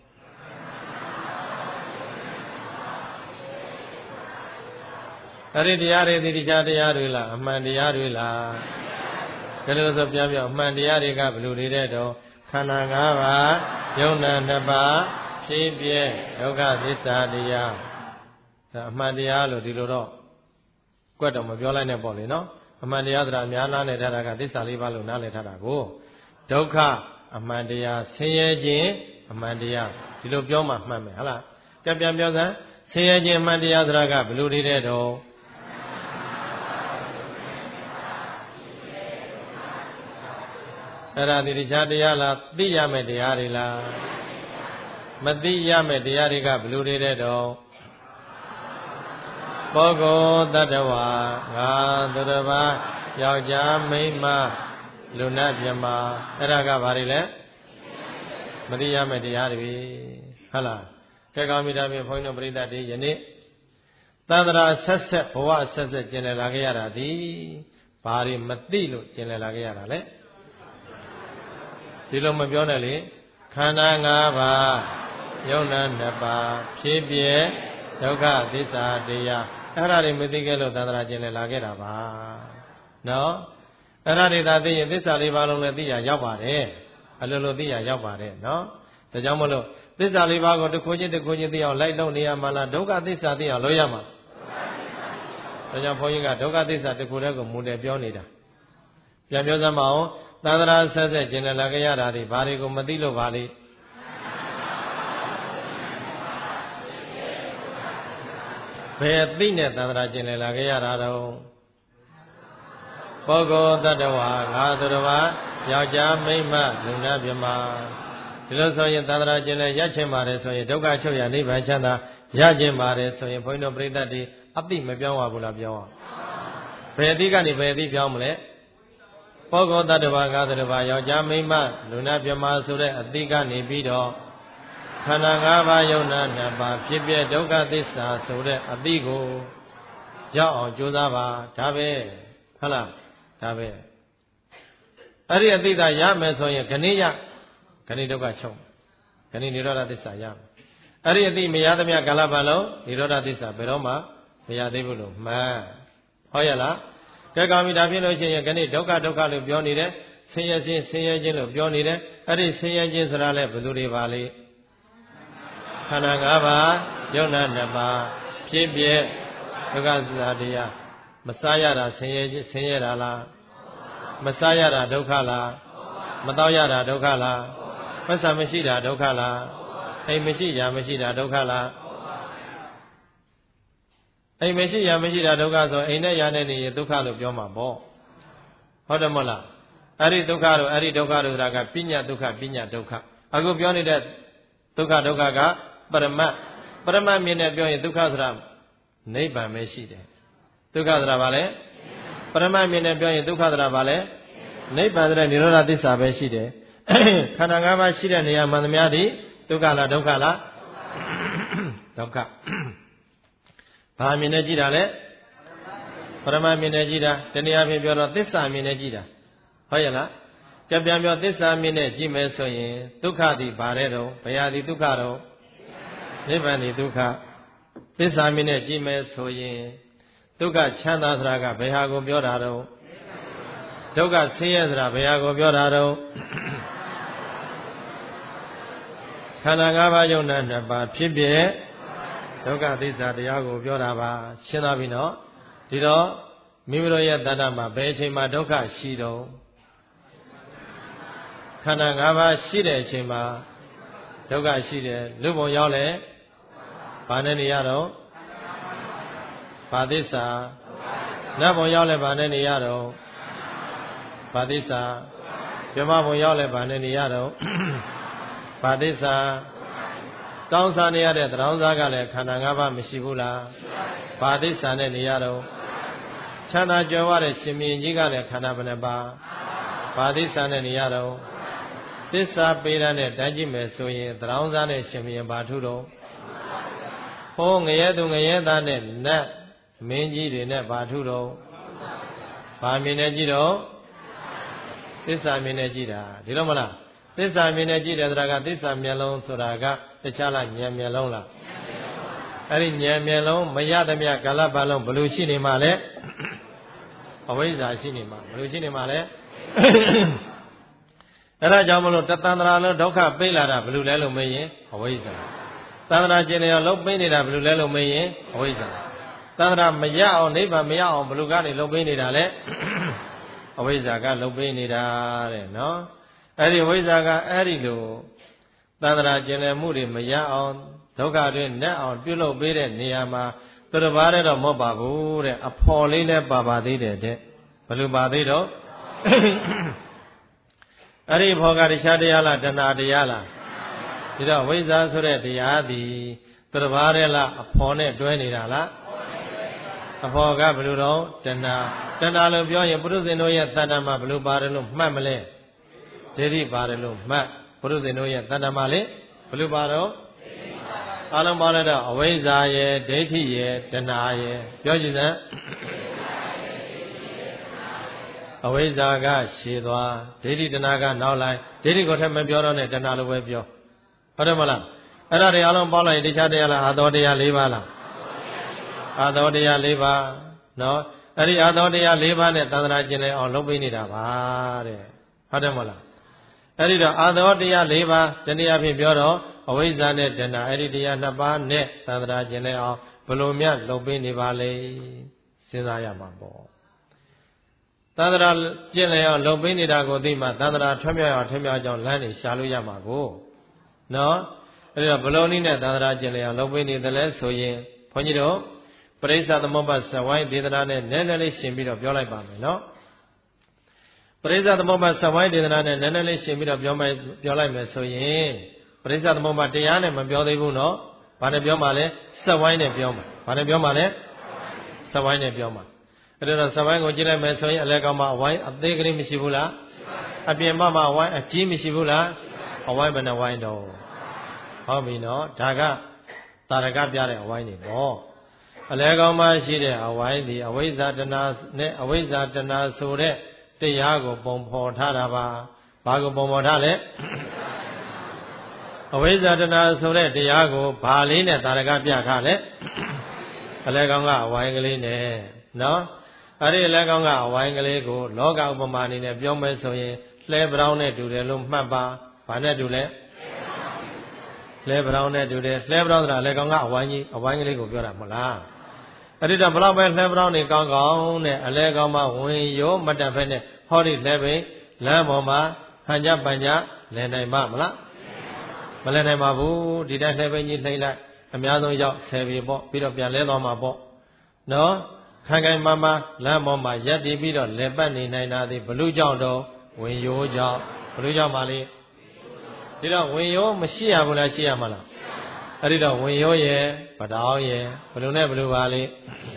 အဲ့ဒီတရားတွေဒီတရားတရားတွေလားအမှန်တရားတွေလားဒါလို့ဆိုပြန်ပြောအမှန်တရားတွေကဘယ်လိုတွေတဲ့တော့ခန္ဓာ၅ပါးယုံနာနှစ်ပါးဖြစ်ပြဒုက္ခသစ္စာတရားဒါအမှန်တရားလို့ဒီလိုတော့ကွက်တော့မပြောလိုက်နဲ့ပေါ့လေနော်အမှန်တရားဆိုတာအများနားလည်ထားတာကသစ္စာလေးပါးလို့နားလည်ထားတာကိုဒုက္ခအမှန်တရားဆင်းရဲခြင်းအမှန်တရားဒီလိုပြောမှမှန်မယ်ဟုတ်လားကြပြန်ပြောစမ်းဆင်းရဲခြင်းအမှန်တရားဆိုတာကဘယ်လိုတွေတဲ့တော့အဲ့ဒါဒီတရားတရားလားသိရမယ့်တရားတွေလားမသိရမယ့်တရားတွေကဘယ်လိုတွေတဲ့တော့ပုဂ္ဂိုလ်တ attva ငါသူတစ်ပါးယောက်ျားမိန်းမလူနတ်မြမအဲ့ဒါကဘာတွေလဲမသိရမယ့်တရားတွေဟုတ်လားကဲကောင်းပြီဒါဖြင့်ဘုန်းကြီးတို့ပြိဿတွေယနေ့သန္တရာဆက်ဆက်ဘဝဆက်ဆက်ကျင်လည်လာခဲ့ရတာဒီဘာတွေမသိလို့ကျင်လည်လာခဲ့ရတာလဲဒီလိုမပြောနဲ့လေခန္ဓာ၅ပါးယုံနာနှစ်ပါးဖြစ်ပြဒုက္ခသစ္စာတရားအဲ့ဒါတွေမသိခဲ့လို့သန္တရာကျင်လည်လာခဲ့တာပါနော်အဲ့ဒါတွေသာသိရင်သစ္စာလေးပါးလုံးလည်းသိရရောက်ပါတယ်အလိုလိုသိရရောက်ပါတယ်နော်ဒါကြောင့်မလို့သစ္စာလေးပါးကိုတစ်ခုချင်းတစ်ခုချင်းသိအောင်လိုက်လုံးနေရမှာလားဒုက္ခသစ္စာသိအောင်လုပ်ရမှာဒါကြောင့်ဘုန်းကြီးကဒုက္ခသစ္စာတစ်ခုတည်းကိုမူတယ်ပြောနေတာပြန်ပြောစမ်းပါအောင်သန္တရာဆက်ဆက်ကျင်လည်လာခဲ့ရတာဒီဘာတွေကိုမသိလို့ပါလိဘယ်သိနဲ့သန္တရာကျင်လည်လာခဲ့ရတာတော့ပုဂ္ဂိုလ်တ attva ငါသူတစ်ပါးယောက်ျားမိန်းမလူနတ်မြမဒီလိုဆိုရင်သန္တရာကျင်လည်ရခြင်းပါတယ်ဆိုရင်ဒုက္ခချုပ်ရနိဗ္ဗာန်ချမ်းသာရခြင်းပါတယ်ဆိုရင်ဘုန်းကြီးတို့ပြိဿတွေအသိမပြောင်းရဘူးလားပြောင်းရဘယ်အသိကနေဘယ်အသိပြောင်းမလဲပုဂ္ဂိုလ်တ attva ငါသူတစ်ပါးယောက်ျားမိန်းမလူနတ်မြမဆိုတဲ့အသိကနေပြီးတော့ခန္ဓာ၅ပါးယုံနာနှစ်ပါးဖြစ်ပြဒုက္ခသစ္စာဆိုတဲ့အသိကိုရောက်အောင်ကြိုးစားပါဒါပဲဟုတ်လားဒါပဲအဲ့ဒီအသိသာရမယ်ဆိုရင်ခဏိယခဏိဒုက္ခချုပ်ခဏိနိရောဓသစ္စာရမယ်အဲ့ဒီအသိမရသမျှကာလပတ်လုံးနိရောဓသစ္စာဘယ်တော့မှမရသေးဘူးလို့မှန်ဟုတ်ရဲ့လားကဲကောင်းပြီဒါဖြစ်လို့ရှိရင်ခဏိဒုက္ခဒုက္ခလို့ပြောနေတယ်ဆင်းရဲခြင်းဆင်းရဲခြင်းလို့ပြောနေတယ်အဲ့ဒီဆင်းရဲခြင်းဆိုတာလည်းဘယ်သူတွေပါလဲခန္ဓာ၅ပါးယုံနာနှစ်ပါးဖြစ်ပြဒုက္ခသစ္စာတရားမစားရတာဆင်းရဲဆင်းရဲတာလားမစားရတာဒုက္ခလားမတောက်ရတာဒုက္ခလားပတ်စံမရှိတာဒုက္ခလားအိမ်မရှိရာမရှိတာဒုက္ခလားအိမ်မရှိရာမရှိတာဒုက္ခဆိုအိမ်နဲ့ရာနဲ့နေရင်ဒုက္ခလို့ပြောမှာပေါ့ဟုတ်တယ်မဟုတ်လားအဲ့ဒီဒုက္ခတို့အဲ့ဒီဒုက္ခတို့ဆိုတာကပညာဒုက္ခပညာဒုက္ခအခုပြောနေတဲ့ဒုက္ခဒုက္ခကပရမတ်ပရမတ်မြင်နဲ့ပြောရင်ဒုက္ခဆိုတာနိဗ္ဗာန်ပဲရှိတယ်ဒုက္ခသရပါလေပရမတ်မြင်နဲ့ပြောရင်ဒုက္ခသရပါလေနိဗ္ဗာန်ဆိုတဲ့និရောဓသစ္စာပဲရှိတယ်ခန္ဓာ၅ပါးရှိတဲ့နေရာမှန်သမျှသည်ဒုက္ခလားဒုက္ခလားဒုက္ခဘာမြင်နဲ့ကြည့်တာလဲပရမတ်မြင်နဲ့ကြည့်တာတနည်းအားဖြင့်ပြောတော့သစ္စာမြင်နဲ့ကြည့်တာဟုတ်ရဲ့လားကြပြန်ပြောသစ္စာမြင်နဲ့ကြည့်မယ်ဆိုရင်ဒုက္ခသည်ဘာလဲတော့ဘယ်ဟာသည်ဒုက္ခတော့နိဗ္ဗာန်သည်ဒုက္ခသစ္စာမြင်နဲ့ကြည့်မယ်ဆိုရင်ဒုက္ခချမ်းသာဆိုတာကဘယ်ဟာကိုပြောတာတော့ဒုက္ခဆင်းရဲဆိုတာဘယ်ဟာကိုပြောတာတော့ခန္ဓာ၅ပါးယုံနာနှစ်ပါးဖြစ်ပြဒုက္ခသစ္စာတရားကိုပြောတာပါရှင်းသွားပြီနော်ဒီတော့မိမိတို့ရဲ့တဏ္ဍမှာဘယ်အချိန်မှာဒုက္ခရှိတော့ခန္ဓာ၅ပါးရှိတဲ့အချိန်မှာဒုက္ခရှိတယ်လူဘုံရောက်လဲဘာနဲ့နေရတော့ဘာသစ္စာနတ်ဘုံရောက်လဲဘာနဲ့နေရတော့ဘာသစ္စာဗြဟ္မဘုံရောက်လဲဘာနဲ့နေရတော့ဘာသစ္စာတောင်းစားနေရတဲ့တရောင်းစားကလည်းခန္ဓာ၅ပါးမရှိဘူးလားဘာသစ္စာနဲ့နေရတော့ချမ်းသာကြွယ်ဝတဲ့ရှင်မြင်းကြီးကလည်းခန္ဓာဘယ်နှပါဘာသစ္စာနဲ့နေရတော့သစ္စာပေရနဲ့တိုင်းကြည့်မယ်ဆိုရင်တရောင်းစားနဲ့ရှင်မြင်းဘာထုတော့ဟိုးငရဲသူငရဲသားနဲ့နတ်မင်းကြီးတွေနဲ့ဘာထုတော့ဘာမြင်နေကြည့်တော့သစ္စာမြင်နေကြည့်တာဒီလိုမလားသစ္စာမြင်နေကြည့်တယ်ဆိုတာကသစ္စာမျက်လုံးဆိုတာကတခြားလားဉာဏ်မျက်လုံးလားအဲ့ဒီဉာဏ်မျက်လုံးမရသမျှကာလပတ်လုံးဘယ်လိုရှိနေမှာလဲအဝိဇ္ဇာရှိနေမှာဘယ်လိုရှိနေမှာလဲအဲ့ဒါကြောင့်မလို့တသန္တရာလုံးဒုက္ခပိတ်လာတာဘယ်လိုလဲလို့မေးရင်အဝိဇ္ဇာသန္တရာကျင်လျော်လုံးပိတ်နေတာဘယ်လိုလဲလို့မေးရင်အဝိဇ္ဇာသန္တရာမရအောင်နိဗ္ဗာန်မရအောင်ဘယ်လိုကနေလုံးပိတ်နေတာလဲအဝိဇ္ဇာကလုံးပိတ်နေတာတဲ့နော်အဲ့ဒီဝိဇ္ဇာကအဲ့ဒီလိုသန္တရာကျင်လည်မှုတွေမရအောင်ဒုက္ခတွေနဲ့အောင်ပြုလုပ်ပေးတဲ့နေရာမှာသူတစ်ပါးတည်းတော့မဟုတ်ပါဘူးတဲ့အဖော်လေးနဲ့ပါပါသေးတယ်တဲ့ဘယ်လိုပါသေးတော့အဲ့ဒီဖော်ကတရားတရားလားတဏှာတရားလားဒီတော့ဝိဇ္ဇာဆိုတဲ့တရားသည်သူတစ်ပါးတည်းလားအဖော်နဲ့တွဲနေတာလားအဖော်ကဘယ်လိုတော့တဏှာတဏှာလို့ပြောရင်ပုရုဇဉ်တို့ရဲ့တဏ္ဍာမှာဘယ်လိုပါတယ်လို့မှတ်မလဲဒိဋ္ဌိပါတယ်လို့မှတ်ပုရုဇဉ်တို့ရဲ့တဏ္ဍာမှာလေဘယ်လိုပါတော့အလုံးပါလိုက်တော့အဝိဇ္ဇာရဲ့ဒိဋ္ဌိရဲ့တဏှာရဲ့ပြောကြည့်စမ်းအဝိဇ္ဇာကရှည်သွားဒိဋ္ဌိတဏှာကနောက်လိုက်ဒိဋ္ဌိကိုထက်မပြောတော့နဲ့တဏှာလိုပဲပြောဟုတ်တယ်မလားအဲ့ဒါတွေအလုံးပေါင်းလိုက်တရားတရားလားအာသောတရား၄ပါးလားအာသောတရား၄ပါးနော်အဲ့ဒီအာသောတရား၄ပါးနဲ့သန္တရာကျင်လည်အောင်လုပ်ပေးနေတာပါတဲ့ဟုတ်တယ်မလားအဲ့ဒီတော့အာသောတရား၄ပါးတနည်းအားဖြင့်ပြောတော့အဝိဇ္ဇာနဲ့တဏှာအဲ့ဒီတရားနှစ်ပါးနဲ့သန္တရာကျင်လည်အောင်ဘယ်လိုမြတ်လုပ်ပေးနေပါလဲစဉ်းစားရမှာပေါ့သန္တရာကျင်လည်အောင်လုပ်ပေးနေတာကိုသိမှသန္တရာထွတ်မြောက်အောင်ထွတ်မြောက်ကြောင်းလမ်းနေရှာလို့ရမှာကိုနော်အဲ့ဒီတော့ဘယ်လိုနည်းနဲ့သန္တရာကျင်လည်အောင်လုပ်ပေးနေတယ်လဲဆိုရင်ဘုန်းကြီးတို့ပရိစ္ဆသမုပ္ပါဇဝိုင်းဒေသနာနဲ့နည်းနည်းလေးရှင်းပြီးတော့ပြောလိုက်ပါမယ်နော်ပရိစ္ဆသမုပ္ပါဇဝိုင်းဒေသနာနဲ့နည်းနည်းလေးရှင်းပြီးတော့ပြောမယ်ပြောလိုက်မယ်ဆိုရင်ပရိစ္ဆသမုပ္ပါတရားနဲ့မပြောသေးဘူးနော်ဘာနဲ့ပြောမှလဲဇဝိုင်းနဲ့ပြောမှာဘာနဲ့ပြောမှလဲဇဝိုင်းနဲ့ပြောမှာအဲ့ဒါတော့ဇဝိုင်းကိုကြည့်လိုက်မယ်ဆိုရင်အလဲကောင်မှာအဝိုင်းအသေးကလေးမရှိဘူးလားအပြင်ဘက်မှာအဝိုင်းအကြီးမရှိဘူးလားအဝိုင်းဘယ်နှဝိုင်းတော့ဟုတ်ပြီနော်ဒါကတာရကပြတဲ့အဝိုင်းနေပေါ့အလဲကောင်မှရှိတဲ့အဝိုင်းဒီအဝိဇ္ဇာတဏှာနဲ့အဝိဇ္ဇာတဏှာဆိုတဲ့တရားကိုပုံဖော်ထားတာပါဘာကိုပုံဖော်ထားလဲအဝိဇ္ဇာတဏှာဆိုတဲ့တရားကိုဘာလေးနဲ့တာရကပြထားလဲအလဲကောင်ကအဝိုင်းကလေးနဲ့နော်အဲ့ဒီအလဲကောင်ကအဝိုင်းကလေးကိုလောကဥပမာအနေနဲ့ပြောမယ်ဆိုရင်လှဲပြောင်းနဲ့တူတယ်လို့မှတ်ပါဘာနဲ့တူလဲလှဲပြောင်းနဲ့တူတယ်လှဲပြောင်းဆိုတာအလဲကောင်ကအဝိုင်းကြီးအဝိုင်းကလေးကိုပြောတာမဟုတ်လားအဲ့ဒီတော့ဘလောက်ပဲလှဲပြောင်းနေကောင်းကောင်းနဲ့အလဲကောင်မှဝင်ရောမတက်ဖက်နဲ့ဟောဒီလှဲပိလမ်းပေါ်မှာဟန်ကြပန်ကြလဲနိုင်မှာမလားမလဲနိုင်ပါဘူးဒီတိုင်းလှဲပိကြီးလှိမ့်လိုက်အများဆုံးရောက်ဆယ်ပြီပေါ့ပြီးတော့ပြန်လဲသွားမှာပေါ့နော်ခိုင်ခိုင်မာမာလမ်းပေါ်မှာရက်တည်ပြီးတော့လဲပတ်နေနိုင်တာဒီဘလူကြောင့်တော့ဝင်ရိုးကြောင့်ဘလူကြောင့်ပါလေဒီတော့ဝင်ရိုးမရှိရဘူးလားရှိရမှာလားအဲ့ဒီတော့ဝင်ရိုးရဲ့ပတောင်းရဲ့ဘယ်လိုနဲ့ဘယ်လိုပါလိ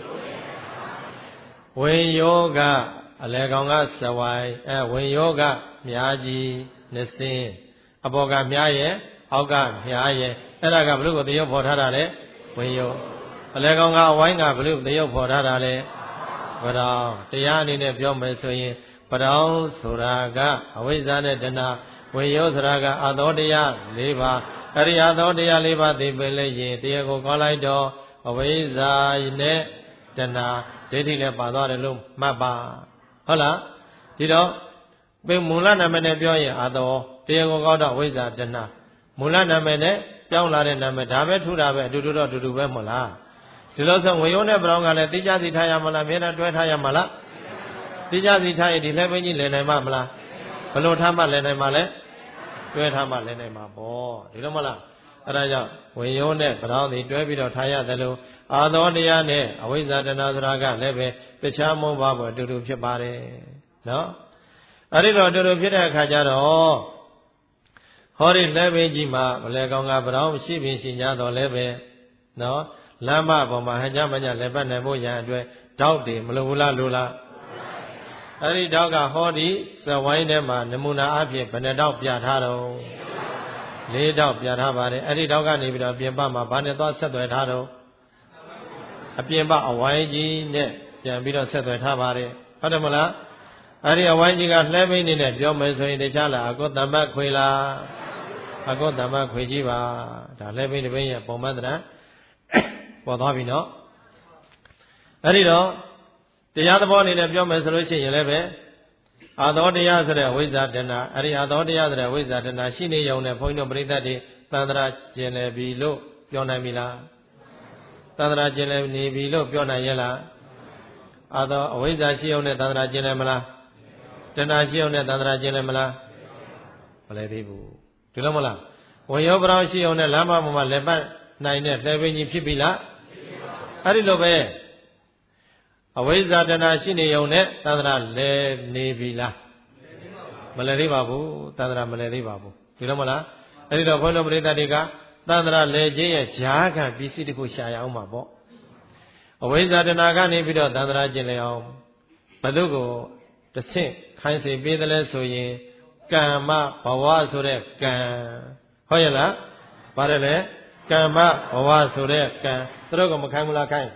ဝင်ရိုးကအလဲကောင်ကစဝိုင်းအဲဝင်ရိုးကမြားကြီးနစင်းအပေါ်ကမြားရဲ့အောက်ကမြားရဲ့အဲ့ဒါကဘယ်လိုကိုတရုပ်ဖော်ထားတာလဲဝင်ရိုးအလဲကောင်ကအဝိုင်းကဘယ်လိုတရုပ်ဖော်ထားတာလဲပတောင်းတရားအနေနဲ့ပြောမယ်ဆိုရင်ပတောင်းဆိုတာကအဝိဇ္ဇာနဲ့တဏှာဝင်ရိုးဆိုတာကအသောတရား၄ပါးအဲ့ဒီအသောတရား၄ပါးသိပေလေရင်တရားကိုကောင်းလိုက်တော့အဝိဇ္ဇာနဲ့တဏှာဒိဋ္ဌိလည်းပါသွားတယ်လို့မှတ်ပါဟုတ်လားဒီတော့ပြင်မူလနာမည်နဲ့ပြောရင်အသောတရားကိုကောင်းတော့အဝိဇ္ဇာတဏှာမူလနာမည်နဲ့ကြောင်းလာတဲ့နာမည်ဒါပဲထူတာပဲအတူတူတော့အတူတူပဲမဟုတ်လားဒီလိုဆိုဝင်ရိုးနဲ့ပတောင်းကလည်းတိကျစီထားရမလားမြဲတမ်းတွဲထားရမလားတိကျစီထားရင်ဒီလက်ပင်ကြီးလည်နိုင်မှာမလားဘလို့ထားမှလည်နိုင်မှာလဲတွဲထားမှလည်နိုင်မှာပေါ့ဒီလိုမလားအဲဒါကြောင့်ဝင်ရိုးနဲ့ပတောင်းတွေတွဲပြီးတော့ထားရတယ်လို့အာသောတရားနဲ့အဝိဇ္ဇာတဏှာဆိုတာကလည်းပဲတခြားမဟုတ်ပါဘူးအတူတူဖြစ်ပါတယ်နော်အဲဒီတော့အတူတူဖြစ်တဲ့အခါကျတော့ဟောဒီလက်ပင်ကြီးမှာမလဲကောင်ကပတောင်းရှိပင်ရှိ냐တော့လည်းပဲနော်လမ်းမပေါ်မှာဟန်ကြမညလက်ပတ်နိုင်ဖို့ရန်အတွက်တောက်တယ်မလိုဘူးလားလိုလားအဲ့ဒီတောက်ကဟောဒီစဝိုင်းထဲမှာနမူနာအဖြစ်ဘယ်နှတောက်ပြထားတော့လေးတောက်ပြထားပါတယ်အဲ့ဒီတောက်ကနေပြီးတော့ပြင်ပမှာဘာနဲ့သွားဆက်သွယ်ထားတော့အပြင်ပအဝိုင်းကြီးနဲ့ပြန်ပြီးတော့ဆက်သွယ်ထားပါတယ်ဟုတ်တယ်မလားအဲ့ဒီအဝိုင်းကြီးကလှဲမိန်နေနဲ့ပြောမယ်ဆိုရင်တခြားလားအကုတ္တမခွေလားအကုတ္တမခွေကြီးပါဒါလှဲမိန်တစ်ပိရဲ့ပုံမှန်တရားပေါ်သွားပြီနော်အဲ့ဒီတော့တရားသဘောအနေနဲ့ပြောမယ်ဆိုလို့ရှိရင်လည်းပဲအာသောတရားဆိုတဲ့ဝိဇ္ဇာတဏှာအဲ့ဒီအာသောတရားဆိုတဲ့ဝိဇ္ဇာတဏှာရှိနေုံနဲ့ဘုန်းကြီးတို့ပြိဿတ်တွေသန္တရာကျင်လည်ပြီလို့ပြောနိုင်ပြီလားသန္တရာကျင်လည်နေပြီလို့ပြောနိုင်ရဲ့လားအာသောအဝိဇ္ဇာရှိုံနဲ့သန္တရာကျင်လည်မလားတဏှာရှိုံနဲ့သန္တရာကျင်လည်မလားမလဲသေးဘူးဒီလိုမလားဝင်ရောပရောရှိုံနဲ့လမ်းမပေါ်မှာလက်ပတ်နိုင်တဲ့လှဲပင်ကြီးဖြစ်ပြီလားအဲ့ဒီလိုပဲအဝိဇ္ဇာတဏှာရှိနေုံနဲ့သန္တရာလဲနေပြီလားမလဲသေးပါဘူးသန္တရာမလဲသေးပါဘူးဒီလိုမလားအဲ့ဒီတော့ဘုန်းတော်ပရိသတ်တွေကသန္တရာလဲခြင်းရဲ့ဈာခံပစ္စည်းတစ်ခုရှာရအောင်ပါပေါ့အဝိဇ္ဇာတဏှာကနေပြီးတော့သန္တရာကျင့်လျအောင်ဘယ်သူကိုတစ်ဆင့်ခိုင်းစေပေးတယ်လဲဆိုရင်ကမ္မဘဝဆိုတဲ့ကံဟုတ်ရဲ့လားပါတယ်လေကမ္မဘဝဆိုတဲ့ကံသူတို့ကမခိုင်းဘူးလားခိုင်း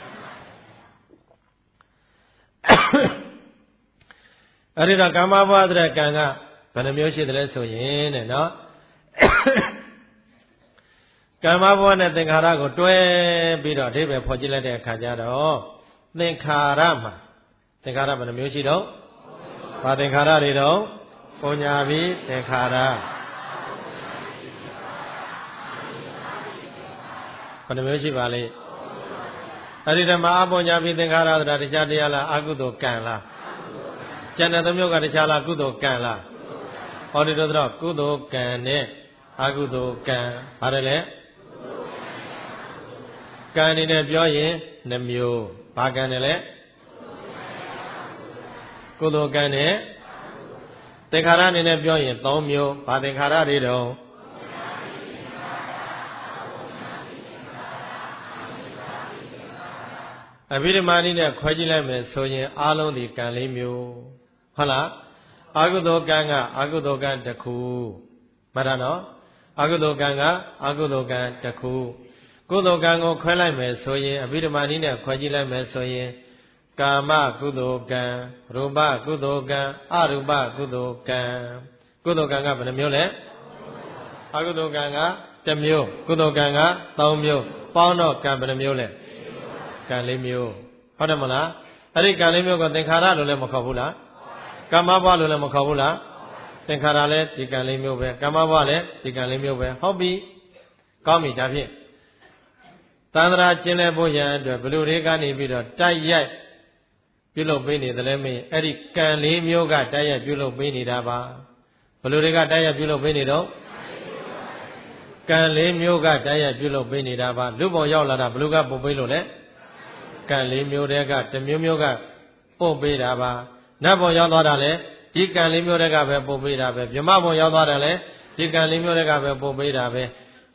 အဲ့ဒီတော့ကမ္မဘဝဆိုတဲ့ကံကဘယ်နှမျိုးရှိတယ်လဲဆိုရင်တဲ့နော်ကမ္မဘဝနဲ့သင်္ခါရကိုတွဲပြီးတော့အဓိပ္ပာယ်ဖော်ကြည့်လိုက်တဲ့အခါကျတော့သင်္ခါရမှာသင်္ခါရဘယ်နှမျိုးရှိတော့ဘာသင်္ခါရတွေတော့ပုညာပိသင်္ခါရဘယ်နှမျိုးရှိပါလိမ့်အဲ့ဒီဓမ္မအပုညာပိသင်္ခါရဆိုတာတခြားတရားလားအကုသိုလ်ကံလားကျန်တဲ့သုံးမျိုးကတခြားလားကုသိုလ်ကံလားဟောဒီတော့တော့ကုသိုလ်ကံနဲ့အကုသိုလ်ကံပါတယ်လေကံအနေနဲ့ပြောရင်နှမျိုးဘာကံနဲ့လဲကုသိုလ်ကံနဲ့သင်္ခါရအနေနဲ့ပြောရင်သုံးမျိုးဘာသင်္ခါရတွေတုံးအဘိဓမ္မာနည်းနဲ့ခွဲကြည့်လိုက်မယ်ဆိုရင်အလုံးဒီကံလေးမျိုးဟုတ်လားအကုသိုလ်ကံကအကုသိုလ်ကံတစ်ခုမှတ်တာနော်အကုသိုလ်ကံကအကုသိုလ်ကံတစ်ခုကုသိုလ်ကံကိုခွဲလိုက်မယ်ဆိုရင်အဘိဓမ္မာနည်းနဲ့ခွဲကြည့်လိုက်မယ်ဆိုရင်ကာမကုသိုလ်ကံရူပကုသိုလ်ကံအရူပကုသိုလ်ကံကုသိုလ်ကံကဘယ်နှမျိုးလဲအကုသိုလ်ကံကတစ်မျိုးကုသိုလ်ကံကသုံးမျိုးပေါင်းတော့ကံဘယ်နှမျိုးလဲကံလေးမျိုးဟုတ်တယ်မလားအဲ့ဒီကံလေးမျိုးကိုသင်္ခါရလို့လည်းမခေါ်ဘူးလားကမ္မဘဝလို့လည်းမခေါ်ဘူးလားသင်္ခါရလည်းဒီကံလေးမျိုးပဲကမ္မဘဝလည်းဒီကံလေးမျိုးပဲဟုတ်ပြီကောင်းပြီဒါဖြင့်သန္တရာကျင့်လဲဖို့ရန်အတွက်ဘလူတွေကနေပြီးတော့တိုက်ရိုက်ပြုလုပ်ပေးနေတယ်လဲမင်းအဲ့ဒီကံလေးမျိုးကတိုက်ရိုက်ပြုလုပ်ပေးနေတာပါဘလူတွေကတိုက်ရိုက်ပြုလုပ်ပေးနေတော့ကံလေးမျိုးကတိုက်ရိုက်ပြုလုပ်ပေးနေတာပါလူပုံရောက်လာတာဘလူကပုတ်ပေးလို့လဲကံလေးမျိုးတည်းကတစ်မျိုးမျိုးကပို့ပေးတာပါနတ်ဘုံရောက်သွားတာလေဒီကံလေးမျိုးတည်းကပဲပို့ပေးတာပဲမြမဘုံရောက်သွားတယ်လေဒီကံလေးမျိုးတည်းကပဲပို့ပေးတာပဲ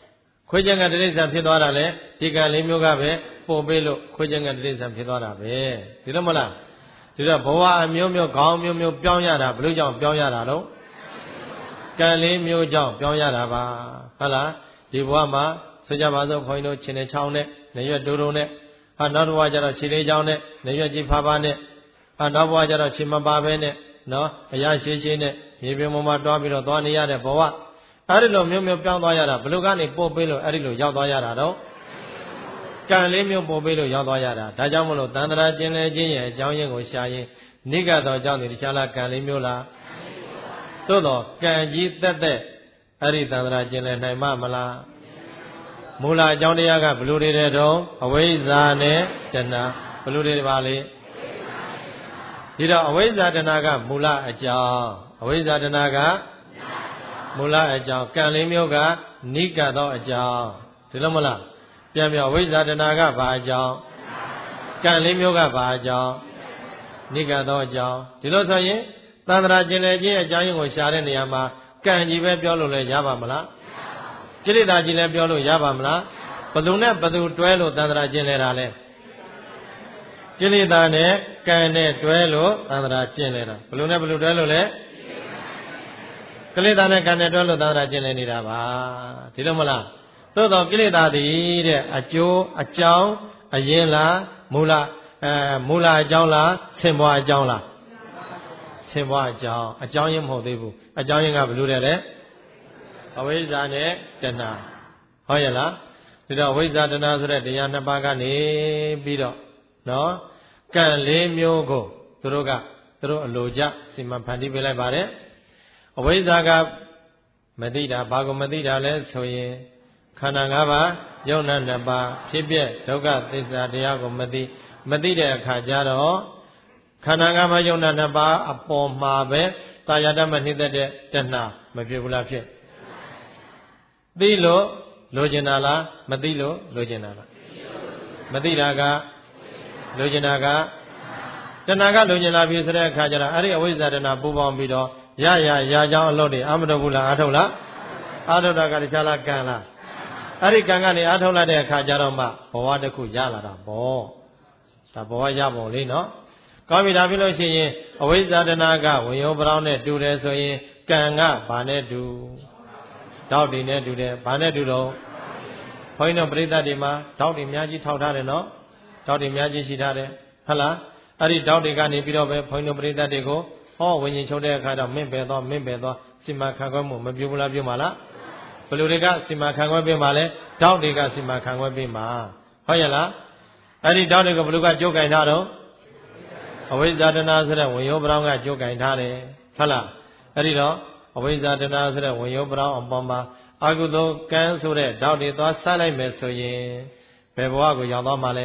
ခွေးကျင်ကတိရစ္ဆာန်ဖြစ်သွားတာလေဒီကံလေးမျိုးကပဲပို့ပေးလို့ခွေးကျင်ကတိရစ္ဆာန်ဖြစ်သွားတာပဲဒီလိုမလားဒီတော့ဘဝအမျိုးမျိုးခေါင်းမျိုးမျိုးပြောင်းရတာဘလို့ကြောင့်ပြောင်းရတာတော့ကံလေးမျိုးကြောင့်ပြောင်းရတာပါဟုတ်လားဒီဘဝမှာဆိုကြပါစို့ခွန်ကြီးတို့ခြေနဲ့ချောင်းနဲ့နေရွက်တိုးတိုးနဲ့ဟာနောက်တစ်ဘဝကျတော့ခြေလေးချောင်းနဲ့နေရွက်ကြီးဖားဖားနဲ့ဟာနောက်ဘဝကျတော့ခြေမပါဘဲနဲ့နော်အရာရှိရှိနဲ့မြေပြင်ပေါ်မှာတွားပြီးတော့သွားနေရတဲ့ဘဝအဲ့ဒီလိုမျိုးမျိုးပြောင်းသွားရတာဘလို့ကနေပို့ပေးလို့အဲ့ဒီလိုရောက်သွားရတာတော့ကံလေးမျိုးပို့ပေးလို့ရောက်သွားရတာဒါကြောင့်မလို့တန်ត្រာကျင်လေခြင်းရဲ့အကြောင်းရင်းကိုရှာရင်နိဂတ်တော်ကြောင့်ဒီတခြားလားကံလေးမျိုးလားသို့တော့ကံကြီးတက်တက်အဲ့ဒီတန်ត្រာကျင်လေနိုင်မှမလားမူလအကြောင်းတရားကဘလို့တွေတဲ့တော့အဝိဇ္ဇာနဲ့တဏှာဘလို့တွေပါလေဒီတော့အဝိဇ္ဇာတဏှာကမူလအကြောင်းအဝိဇ္ဇာတဏှာကမူလအကြောင်းကံလေးမျိုးကနိကတ်သောအကြောင်းဒီလိုမလားပြန်ပြောအဝိဇ္ဇာတဏှာကဘာအကြောင်းကံလေးမျိုးကဘာအကြောင်းနိကတ်သောအကြောင်းဒီလိုဆိုရင်သန္တရာကျင်လေခြင်းအကြောင်းရင်းကိုရှာတဲ့နေရာမှာကံကြီးပဲပြောလို့လည်းရပါမလားကိလေသာကြီးလည်းပြောလို့ရပါမလားဘယ်သူနဲ့ဘယ်သူတွဲလို့သန္တရာကျင်လေတာလဲကိလေသာနဲ့ကံနဲ့တွဲလို့သန္တရာကျင်လေတာဘယ်လိုနဲ့ဘယ်လိုတွဲလို့လဲကိလေသာနဲ့ကံနဲ့တွဲလို့သန္တရာကျင်လေနေတာပါဒီလိုမလားသို့တော့ကိလေသာသည်တဲ့အကျိုးအကြောင်းအရင်လားမူလအဲမူလအကြောင်းလားဆင်ဘွားအကြောင်းလားဆင်ဘွားအကြောင်းအကြောင်းရင်းမဟုတ်သေးဘူးအကြောင်းရင်းကဘယ်လိုလဲအဝိဇ္ဇာနဲ့တဏှာဟုတ်ရဲ့လားဒီတော့ဝိဇ္ဇာတဏှာဆိုတဲ့တရားနှစ်ပါးကနေပြီးတော့နော်ကံလေးမျိုးကိုသူတို့ကသူတို့အလိုကျစီမံဖန်တီးပေးလိုက်ပါတယ်အဝိဇ္ဇာကမသိတာဘာကိုမသိတာလဲဆိုရင်ခန္ဓာ၅ပါးယုံနာနှစ်ပါးဖြစ်ပြဒုက္ခသစ္စာတရားကိုမသိမသိတဲ့အခါကျတော့ခန္ဓာ၅ပါးယုံနာနှစ်ပါးအပေါ်မှာပဲတာယာတမနှိမ့်တဲ့တဏှာမဖြစ်ဘူးလားဖြစ်သိလို့လိုချင်တာလားမသိလို့လိုချင်တာလားမသိတာကလိုချင်တာကတဏှာကလိုချင်လာပြီဆိုတဲ့အခါကျတော့အဲ့ဒီအဝိဇ္ဇာတဏှာပူပေါင်းပြီးတော့ရရရကြောင်းအလုပ်တွေအမတော်ဘူးလားအထုတ်လားအထုတ်တာကတခြားလားကံလားအဲ့ဒီကံကနေအထုတ်လိုက်တဲ့အခါကျတော့မှဘဝတစ်ခုရလာတာပေါ့ဒါဘဝရပုံလေးနော်ကောင်းပြီဒါဖြစ်လို့ရှိရင်အဝိဇ္ဇာတဏှာကဝင်ရောပရောင်းနဲ့တူတယ်ဆိုရင်ကံကဘာနဲ့တူတောက်တည်နဲ့တူတယ်ဘာနဲ့တူတော့ဘုန်းကြီးတို့ပရိသတ်တွေမှာတောက်တည်အများကြီးထောက်ထားတယ်နော်တောက်တည်အများကြီးရှိထားတယ်ဟုတ်လားအဲ့ဒီတောက်တည်ကနေပြီးတော့ပဲဘုန်းကြီးတို့ပရိသတ်တွေကိုဟောဝิญဉ်ချုပ်တဲ့အခါတော့မင့်ပယ်သွားမင့်ပယ်သွားစီမံခန့်ခွဲမှုမပြုဘူးလားပြုမှာလားဘယ်လိုတွေကစီမံခန့်ခွဲပေးမှာလဲတောက်တွေကစီမံခန့်ခွဲပေးမှာဟုတ်ရဲ့လားအဲ့ဒီတောက်တွေကဘယ်လိုကကြိုးကင်ထားတော့အဝိဇ္ဇာတဏှာဆိုတဲ့ဝင်ရောပရောင်းကကြိုးကင်ထားတယ်ဟုတ်လားအဲ့ဒီတော့အဝိဇ္ဇာတဏှာဆိုတဲ့ဝင်ရောပရောင်းအပေါ်မှာအကုသိုလ်ကံဆိုတဲ့တောက်တွေသွားဆက်လိုက်မယ်ဆိုရင်ဘယ်ဘဝကိုရောက်သွားမှာလဲ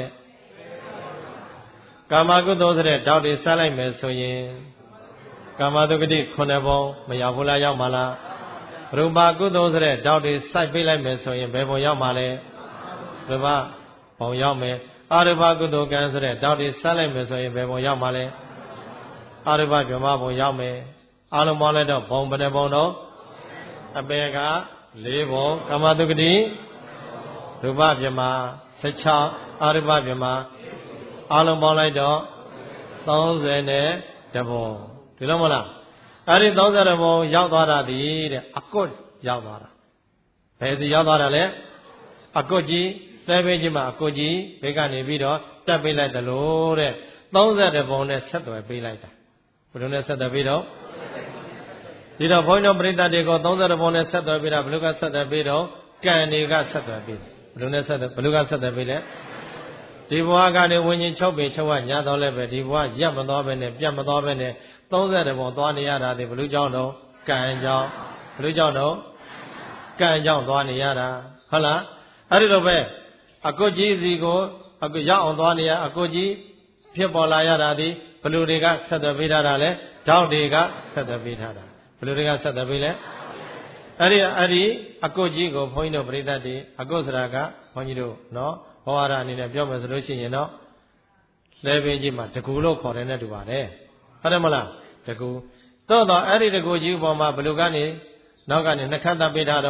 ကာမကုသိုလ်ဆိုတဲ့တောက်တွေဆက်လိုက်မယ်ဆိုရင်ကာမတုဂတိခုနှစ်ပုံမရောက်ဘူးလားရောက်မှာလားရူပကုသိုလ်ဆိုတဲ့တောက်တွေစိုက်ပေးလိုက်မယ်ဆိုရင်ဘယ်ပုံရောက်မှာလဲရူပပုံရောက်မယ်အာရူပကုသိုလ်ကံဆိုတဲ့တောက်တွေဆက်လိုက်မယ်ဆိုရင်ဘယ်ပုံရောက်မှာလဲအာရူပဗြဟ္မပုံရောက်မယ်အလုံးပေါင်းလိုက်တော့ဘုံဘယ်နှပုံတော့အပေက၄ပုံကာမတုဂတိရူပဗြဟ္မ၁၆အာရူပဗြဟ္မအလုံးပေါင်းလိုက်တော့၃၀ပုံဒီလိုမလားအဲ့ဒီ၃၀ပုံရောက်သွားတာဒီတဲ့အကွတ်ရောက်သွားတာဘယ်စီရောက်သွားတာလဲအကွတ်ကြီးသဲဘေးကြီးမှာအကွတ်ကြီးဘေးကနေပြီးတော့တက်ပေးလိုက်တယ်လို့တဲ့၃၀ပုံနဲ့ဆက်သွယ်ပေးလိုက်တာဘယ်လိုနဲ့ဆက်သွယ်ပေးတော့ဒီတော့ဘုန်းတော်ပရိသတ်တွေကို၃၀ပုံနဲ့ဆက်သွယ်ပေးတာဘယ်လိုကဆက်သွယ်ပေးတော့ကံတွေကဆက်သွယ်ပေးဘယ်လိုနဲ့ဆက်သွယ်ဘယ်လိုကဆက်သွယ်ပေးလဲဒီဘဝကနေဝิญဉ်ချုပ်ပင်ချုပ်ဝညာတော့လည်းပဲဒီဘဝရပ်မသွားပဲနဲ့ပြတ်မသွားပဲနဲ့၃၀ပုံသွားနေရတာဒီဘလူကြောင့်တော့ကံကြောင့်ဘလူကြောင့်တော့ကံကြောင့်သွားနေရတာဟုတ်လားအဲ့ဒီလိုပဲအကုတ်ကြီးစီကိုအကုရောက်အောင်သွားနေရအကုတ်ကြီးဖြစ်ပေါ်လာရတာဒီဘလူတွေကဆက်သွယ်ပေးထားတာလဲဓာတ်တွေကဆက်သွယ်ပေးထားတာဘလူတွေကဆက်သွယ်ပေးလဲအဲ့ဒီအဲ့ဒီအကုတ်ကြီးကိုဘုန်းကြီးတို့ပြိဿတ်တွေအကုတ်စရာကဘုန်းကြီးတို့နော်ဟောရတာအနေနဲ့ပြောမယ်ဆိုလို့ရှိရင်တော့လဲပင်ကြီးမှာတကူလို့ခေါ်တယ်နဲ့တူပါတယ်ဟုတ်တယ်မလားတကူသို့တော့အဲ့ဒီတကူကြီးပေါ်မှာဘလူကနေနောက်ကနေနှခတ်တပေးထားတော့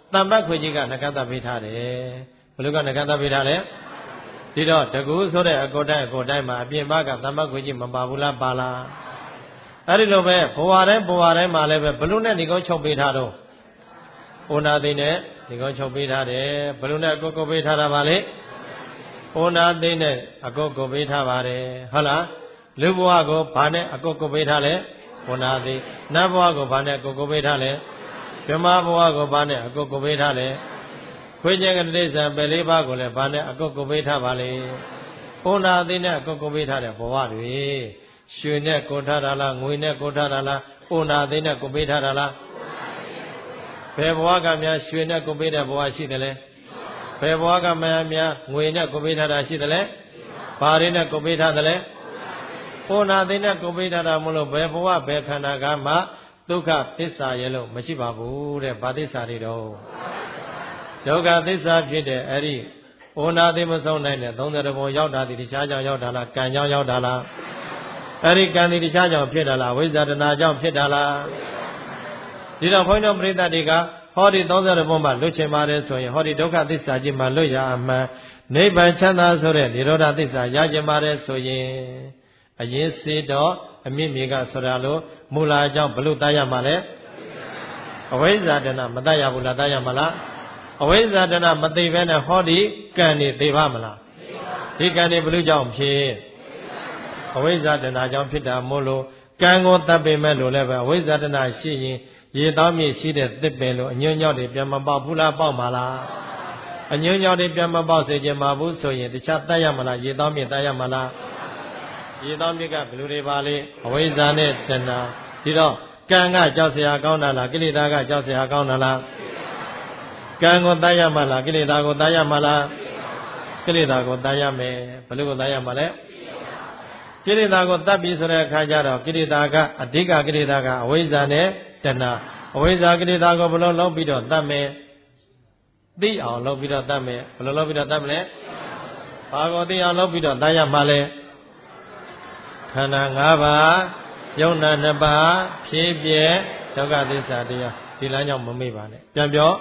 တမ္ပတ်ခွေကြီးကနဂတပေးထားတယ်ဘယ်လိုကနဂတပေးထားလဲဒီတော့တကူဆိုတဲ့အကိုတိုင်းအကိုတိုင်းမှာအပြင်ဘက်ကတမ္ပတ်ခွေကြီးမပါဘူးလားပါလားအဲ့ဒီလိုပဲဘဝတိုင်းဘဝတိုင်းမှာလည်းပဲဘလို့နဲ့ဒီကုန်းချုပ်ပေးထားတော့ဩနာသိနဲ့ဒီကုန်းချုပ်ပေးထားတယ်ဘလို့နဲ့အကိုကိုပေးထားတာပါလေဩနာသိနဲ့အကိုကိုပေးထားပါတယ်ဟုတ်လားလူဘဝကိုဘာနဲ့အကိုကိုပေးထားလဲဩနာသိနတ်ဘဝကိုဘာနဲ့အကိုကိုပေးထားလဲဓမ္မဘဝကိုဘာနဲ့အကိုကိုပေးထားလဲခွေးကျင်ကတိစ္ဆာပယ်လေးပါးကိုလည်းဘာနဲ့အကုတ်ကိုပေးထားပါလေ။ဩနာသိနဲ့အကုတ်ကိုပေးထားတဲ့ဘဝတွေရွှေနဲ့ကိုထားတာလားငွေနဲ့ကိုထားတာလားဩနာသိနဲ့ကိုပေးထားတာလားဘယ်ဘဝကများရွှေနဲ့ကိုပေးတဲ့ဘဝရှိတယ်လဲဘယ်ဘဝကများများငွေနဲ့ကိုပေးထားတာရှိတယ်လဲဘာတွေနဲ့ကိုပေးထားတယ်လဲဩနာသိနဲ့ကိုပေးထားတာမလို့ဘယ်ဘဝဘယ်ခန္ဓာကမှဒုက္ခသစ္စာရဲ့လို့မရှိပါဘူးတဲ့ဘာသစ္စာတွေတော့ဒုက္ခသစ္စာဖြစ်တဲ့အဲ့ဒီဩနာသိမဆုံးနိုင်တဲ့သုံးဆယ်ဘုံရောက်တာဒီတခြားကြောင့်ရောက်တာလားကံကြောင့်ရောက်တာလားအဲ့ဒီကံဒီတခြားကြောင့်ဖြစ်တာလားဝိဇ္ဇာတဏှာကြောင့်ဖြစ်တာလားဒီတော့ဘုန်းတော်ပရိသတ်တွေကဟောဒီသုံးဆယ်ဘုံမှာလွတ်ချင်ပါတယ်ဆိုရင်ဟောဒီဒုက္ခသစ္စာကြီးမှာလွတ်ရအမှန်နိဗ္ဗာန်ချမ်းသာဆိုတဲ့និရောဓသစ္စာရချင်ပါတယ်ဆိုရင်အရင်စေတော့အမြင့်မြေကဆိုတာလို့မူလာအကြောင်းဘလို့တားရမှာလဲအဝိဇ္ဇာတဏှာမတတ်ရဘူးလားတားရမှာလားအဝိဇ္ဇာတဏမသိဘဲနဲ့ဟောဒီကံနေသိပါမလားဒီကံနေဘလို့ကြောင့်ဖြစ်အဝိဇ္ဇာတဏကြောင့်ဖြစ်တာမို့လို့ကံကိုတတ်ပေမဲ့လို့လည်းပဲအဝိဇ္ဇာတဏရှိရင်ရေတောင်းမြေရှိတဲ့သစ်ပင်လို့အညွန့်ညောက်တွေပြန်မပေါက်ဘူးလားပေါက်မှာလားအညွန့်ညောက်တွေပြန်မပေါက်စေခြင်းမဘူးဆိုရင်တခြားတတ်ရမလားရေတောင်းမြေတတ်ရမလားရေတောင်းမြေကဘယ်လိုတွေပါလဲအဝိဇ္ဇာနဲ့တဏဒီတော့ကံကကြောက်เสียကောင်းတာလားကိလေသာကကြောက်เสียကောင်းတာလားကံကိုတတ်ရမှာလားကိလေသာကိုတတ်ရမှာလားကိလေသာကိုတတ်ရမယ်ဘယ်လိုကိုတတ်ရမှာလဲကိလေသာကိုတတ်ပြီဆိုတဲ့အခါကျတော့ကိလေသာကအဓိကကိလေသာကအဝိဇ္ဇာနဲ့တဏှာအဝိဇ္ဇာကိလေသာကိုဘယ်လိုလုပ်ပြီးတော့တတ်မယ်သိအောင်လုပ်ပြီးတော့တတ်မယ်ဘယ်လိုလုပ်ပြီးတော့တတ်မလဲဘာကိုသိအောင်လုပ်ပြီးတော့တတ်ရမှာလဲခန္ဓာ၅ပါးယုံနာနှစ်ပါးဖြည့်ပြဲဒုက္ခသစ္စာတရားဒီလမ်းကြောင့်မမေ့ပါနဲ့ပြန်ပြော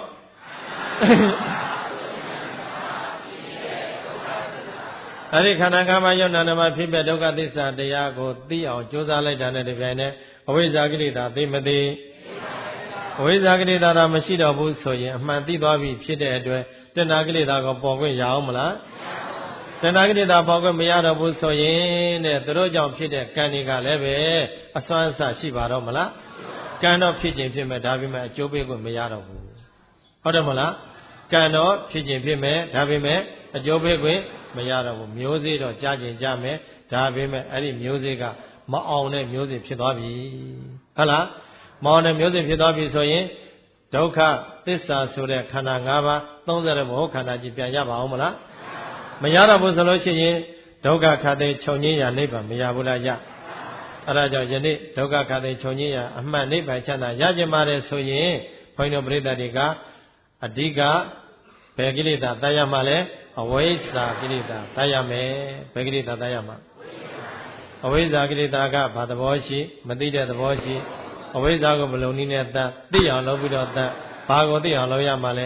အဲ့ဒီခန္ဓာ၅ပါးယုံနာနှစ်ပါးဖြစ်တဲ့ဒုက္ခသစ္စာတရားကိုသိအောင်ကြိုးစားလိုက်တာနဲ့ဒီပိုင်းနဲ့အဝိဇ္ဇာကိလေသာသိမသိအဝိဇ္ဇာကိလေသာတော့မရှိတော့ဘူးဆိုရင်အမှန်သိသွားပြီဖြစ်တဲ့အတွက်တဏှာကိလေသာကိုပေါ်ခွင့်ရအောင်မလားတဏှာကိလေသာပေါ်ခွင့်မရတော့ဘူးဆိုရင်တဲ့သူတို့ကြောင့်ဖြစ်တဲ့ကံတွေကလည်းပဲအစွမ်းအစရှိပါတော့မလားကံတော့ဖြစ်ခြင်းဖြစ်မဲ့ဒါပေမဲ့အကျိုးပေးခွင့်မရတော့ဘူးဟုတ်တယ်မလားကံတော့ဖြစ်ခြင်းဖြစ်မဲ့ဒါပေမဲ့အကျိုးပေးခွင့်မရတော့ဘူးမျိုးစေ့တော့ကြားခြင်းကြားမယ်ဒါပေမဲ့အဲ့ဒီမျိုးစေ့ကမအောင်တဲ့မျိုးစေ့ဖြစ်သွားပြီဟုတ်လားမအောင်တဲ့မျိုးစေ့ဖြစ်သွားပြီဆိုရင်ဒုက္ခသစ္စာဆိုတဲ့ခန္ဓာ၅ပါးသုံးဆယ်ဘုံခန္ဓာကြီးပြန်ရပါအောင်မလားမရတော့ဘူးဆိုလို့ရှိရင်ဒုက္ခခတ်သိချုပ်ငင်းရာနိဗ္ဗာန်မရဘူးလားရအဲ့ဒါကြောင့်ယနေ့ဒုက္ခခတ်သိချုပ်ငင်းရာအမှန်နိဗ္ဗာန်ချမ်းသာရကြမှာတယ်ဆိုရင်ဘုန်းတော်ပရိသတ်တွေကအဓိကဘယ်ကိလေသာတတ်ရမှာလဲအဝိဇ္ဇာကိလေသာတတ်ရမယ်ဘယ်ကိလေသာတတ်ရမှာအဝိဇ္ဇာကိလေသာကဘာသဘောရှိမသိတဲ့သဘောရှိအဝိဇ္ဇာကိုမလုံနည်းနဲ့တတ်သိအောင်လုပ်ပြီးတော့တတ်ဘာကိုသိအောင်လုပ်ရမှာလဲ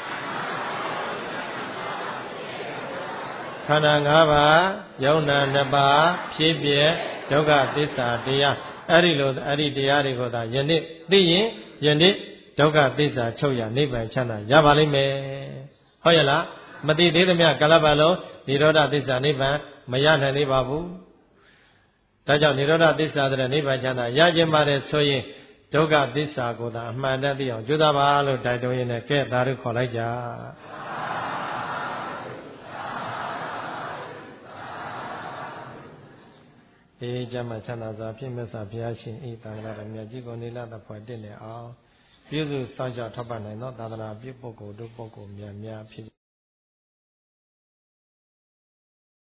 ခန္ဓာ၅ပါးယုံနာနှစ်ပါးဖြစ်ပြဒုက္ခသစ္စာတရားအဲ့ဒီလိုအဲ့ဒီတရားတွေကိုသာယနေ့သိရင်ယနေ့ဒုက္ခသစ္စာချုပ်ရနိဗ္ဗာန်ချမ်းသာရပါလိမ့်မယ်ဟုတ်ရဲ့လားမသိသေးသမျှကာလပတ်လုံးនិရောဓသစ္စာနိဗ္ဗာန်မရနိုင်သေးပါဘူးဒါကြောင့်និရောဓသစ္စာတဲ့နိဗ္ဗာန်ချမ်းသာရခြင်းပါတယ်ဆိုရင်ဒုက္ခသစ္စာကိုသာအမှန်တည်းသိအောင်ကြိုးစားပါလို့တိုက်တွန်းရင်းနဲ့ကဲသာဓုခေါ်လိုက်ကြအေးကြမှာချမ်းသာစွာဖြစ်မြတ်စွာဘုရားရှင်ဤတန်ခါရမြတ်ကြီးကိုနေလာတဲ့ဖွဲ့တင့်နေအောင်ပြုစုစောင့်ရှောက်ထောက်ပံ့နိုင်သောသာသနာပြုပုဂ္ဂိုလ်တို့ပုဂ္ဂိုလ်များများဖြစ်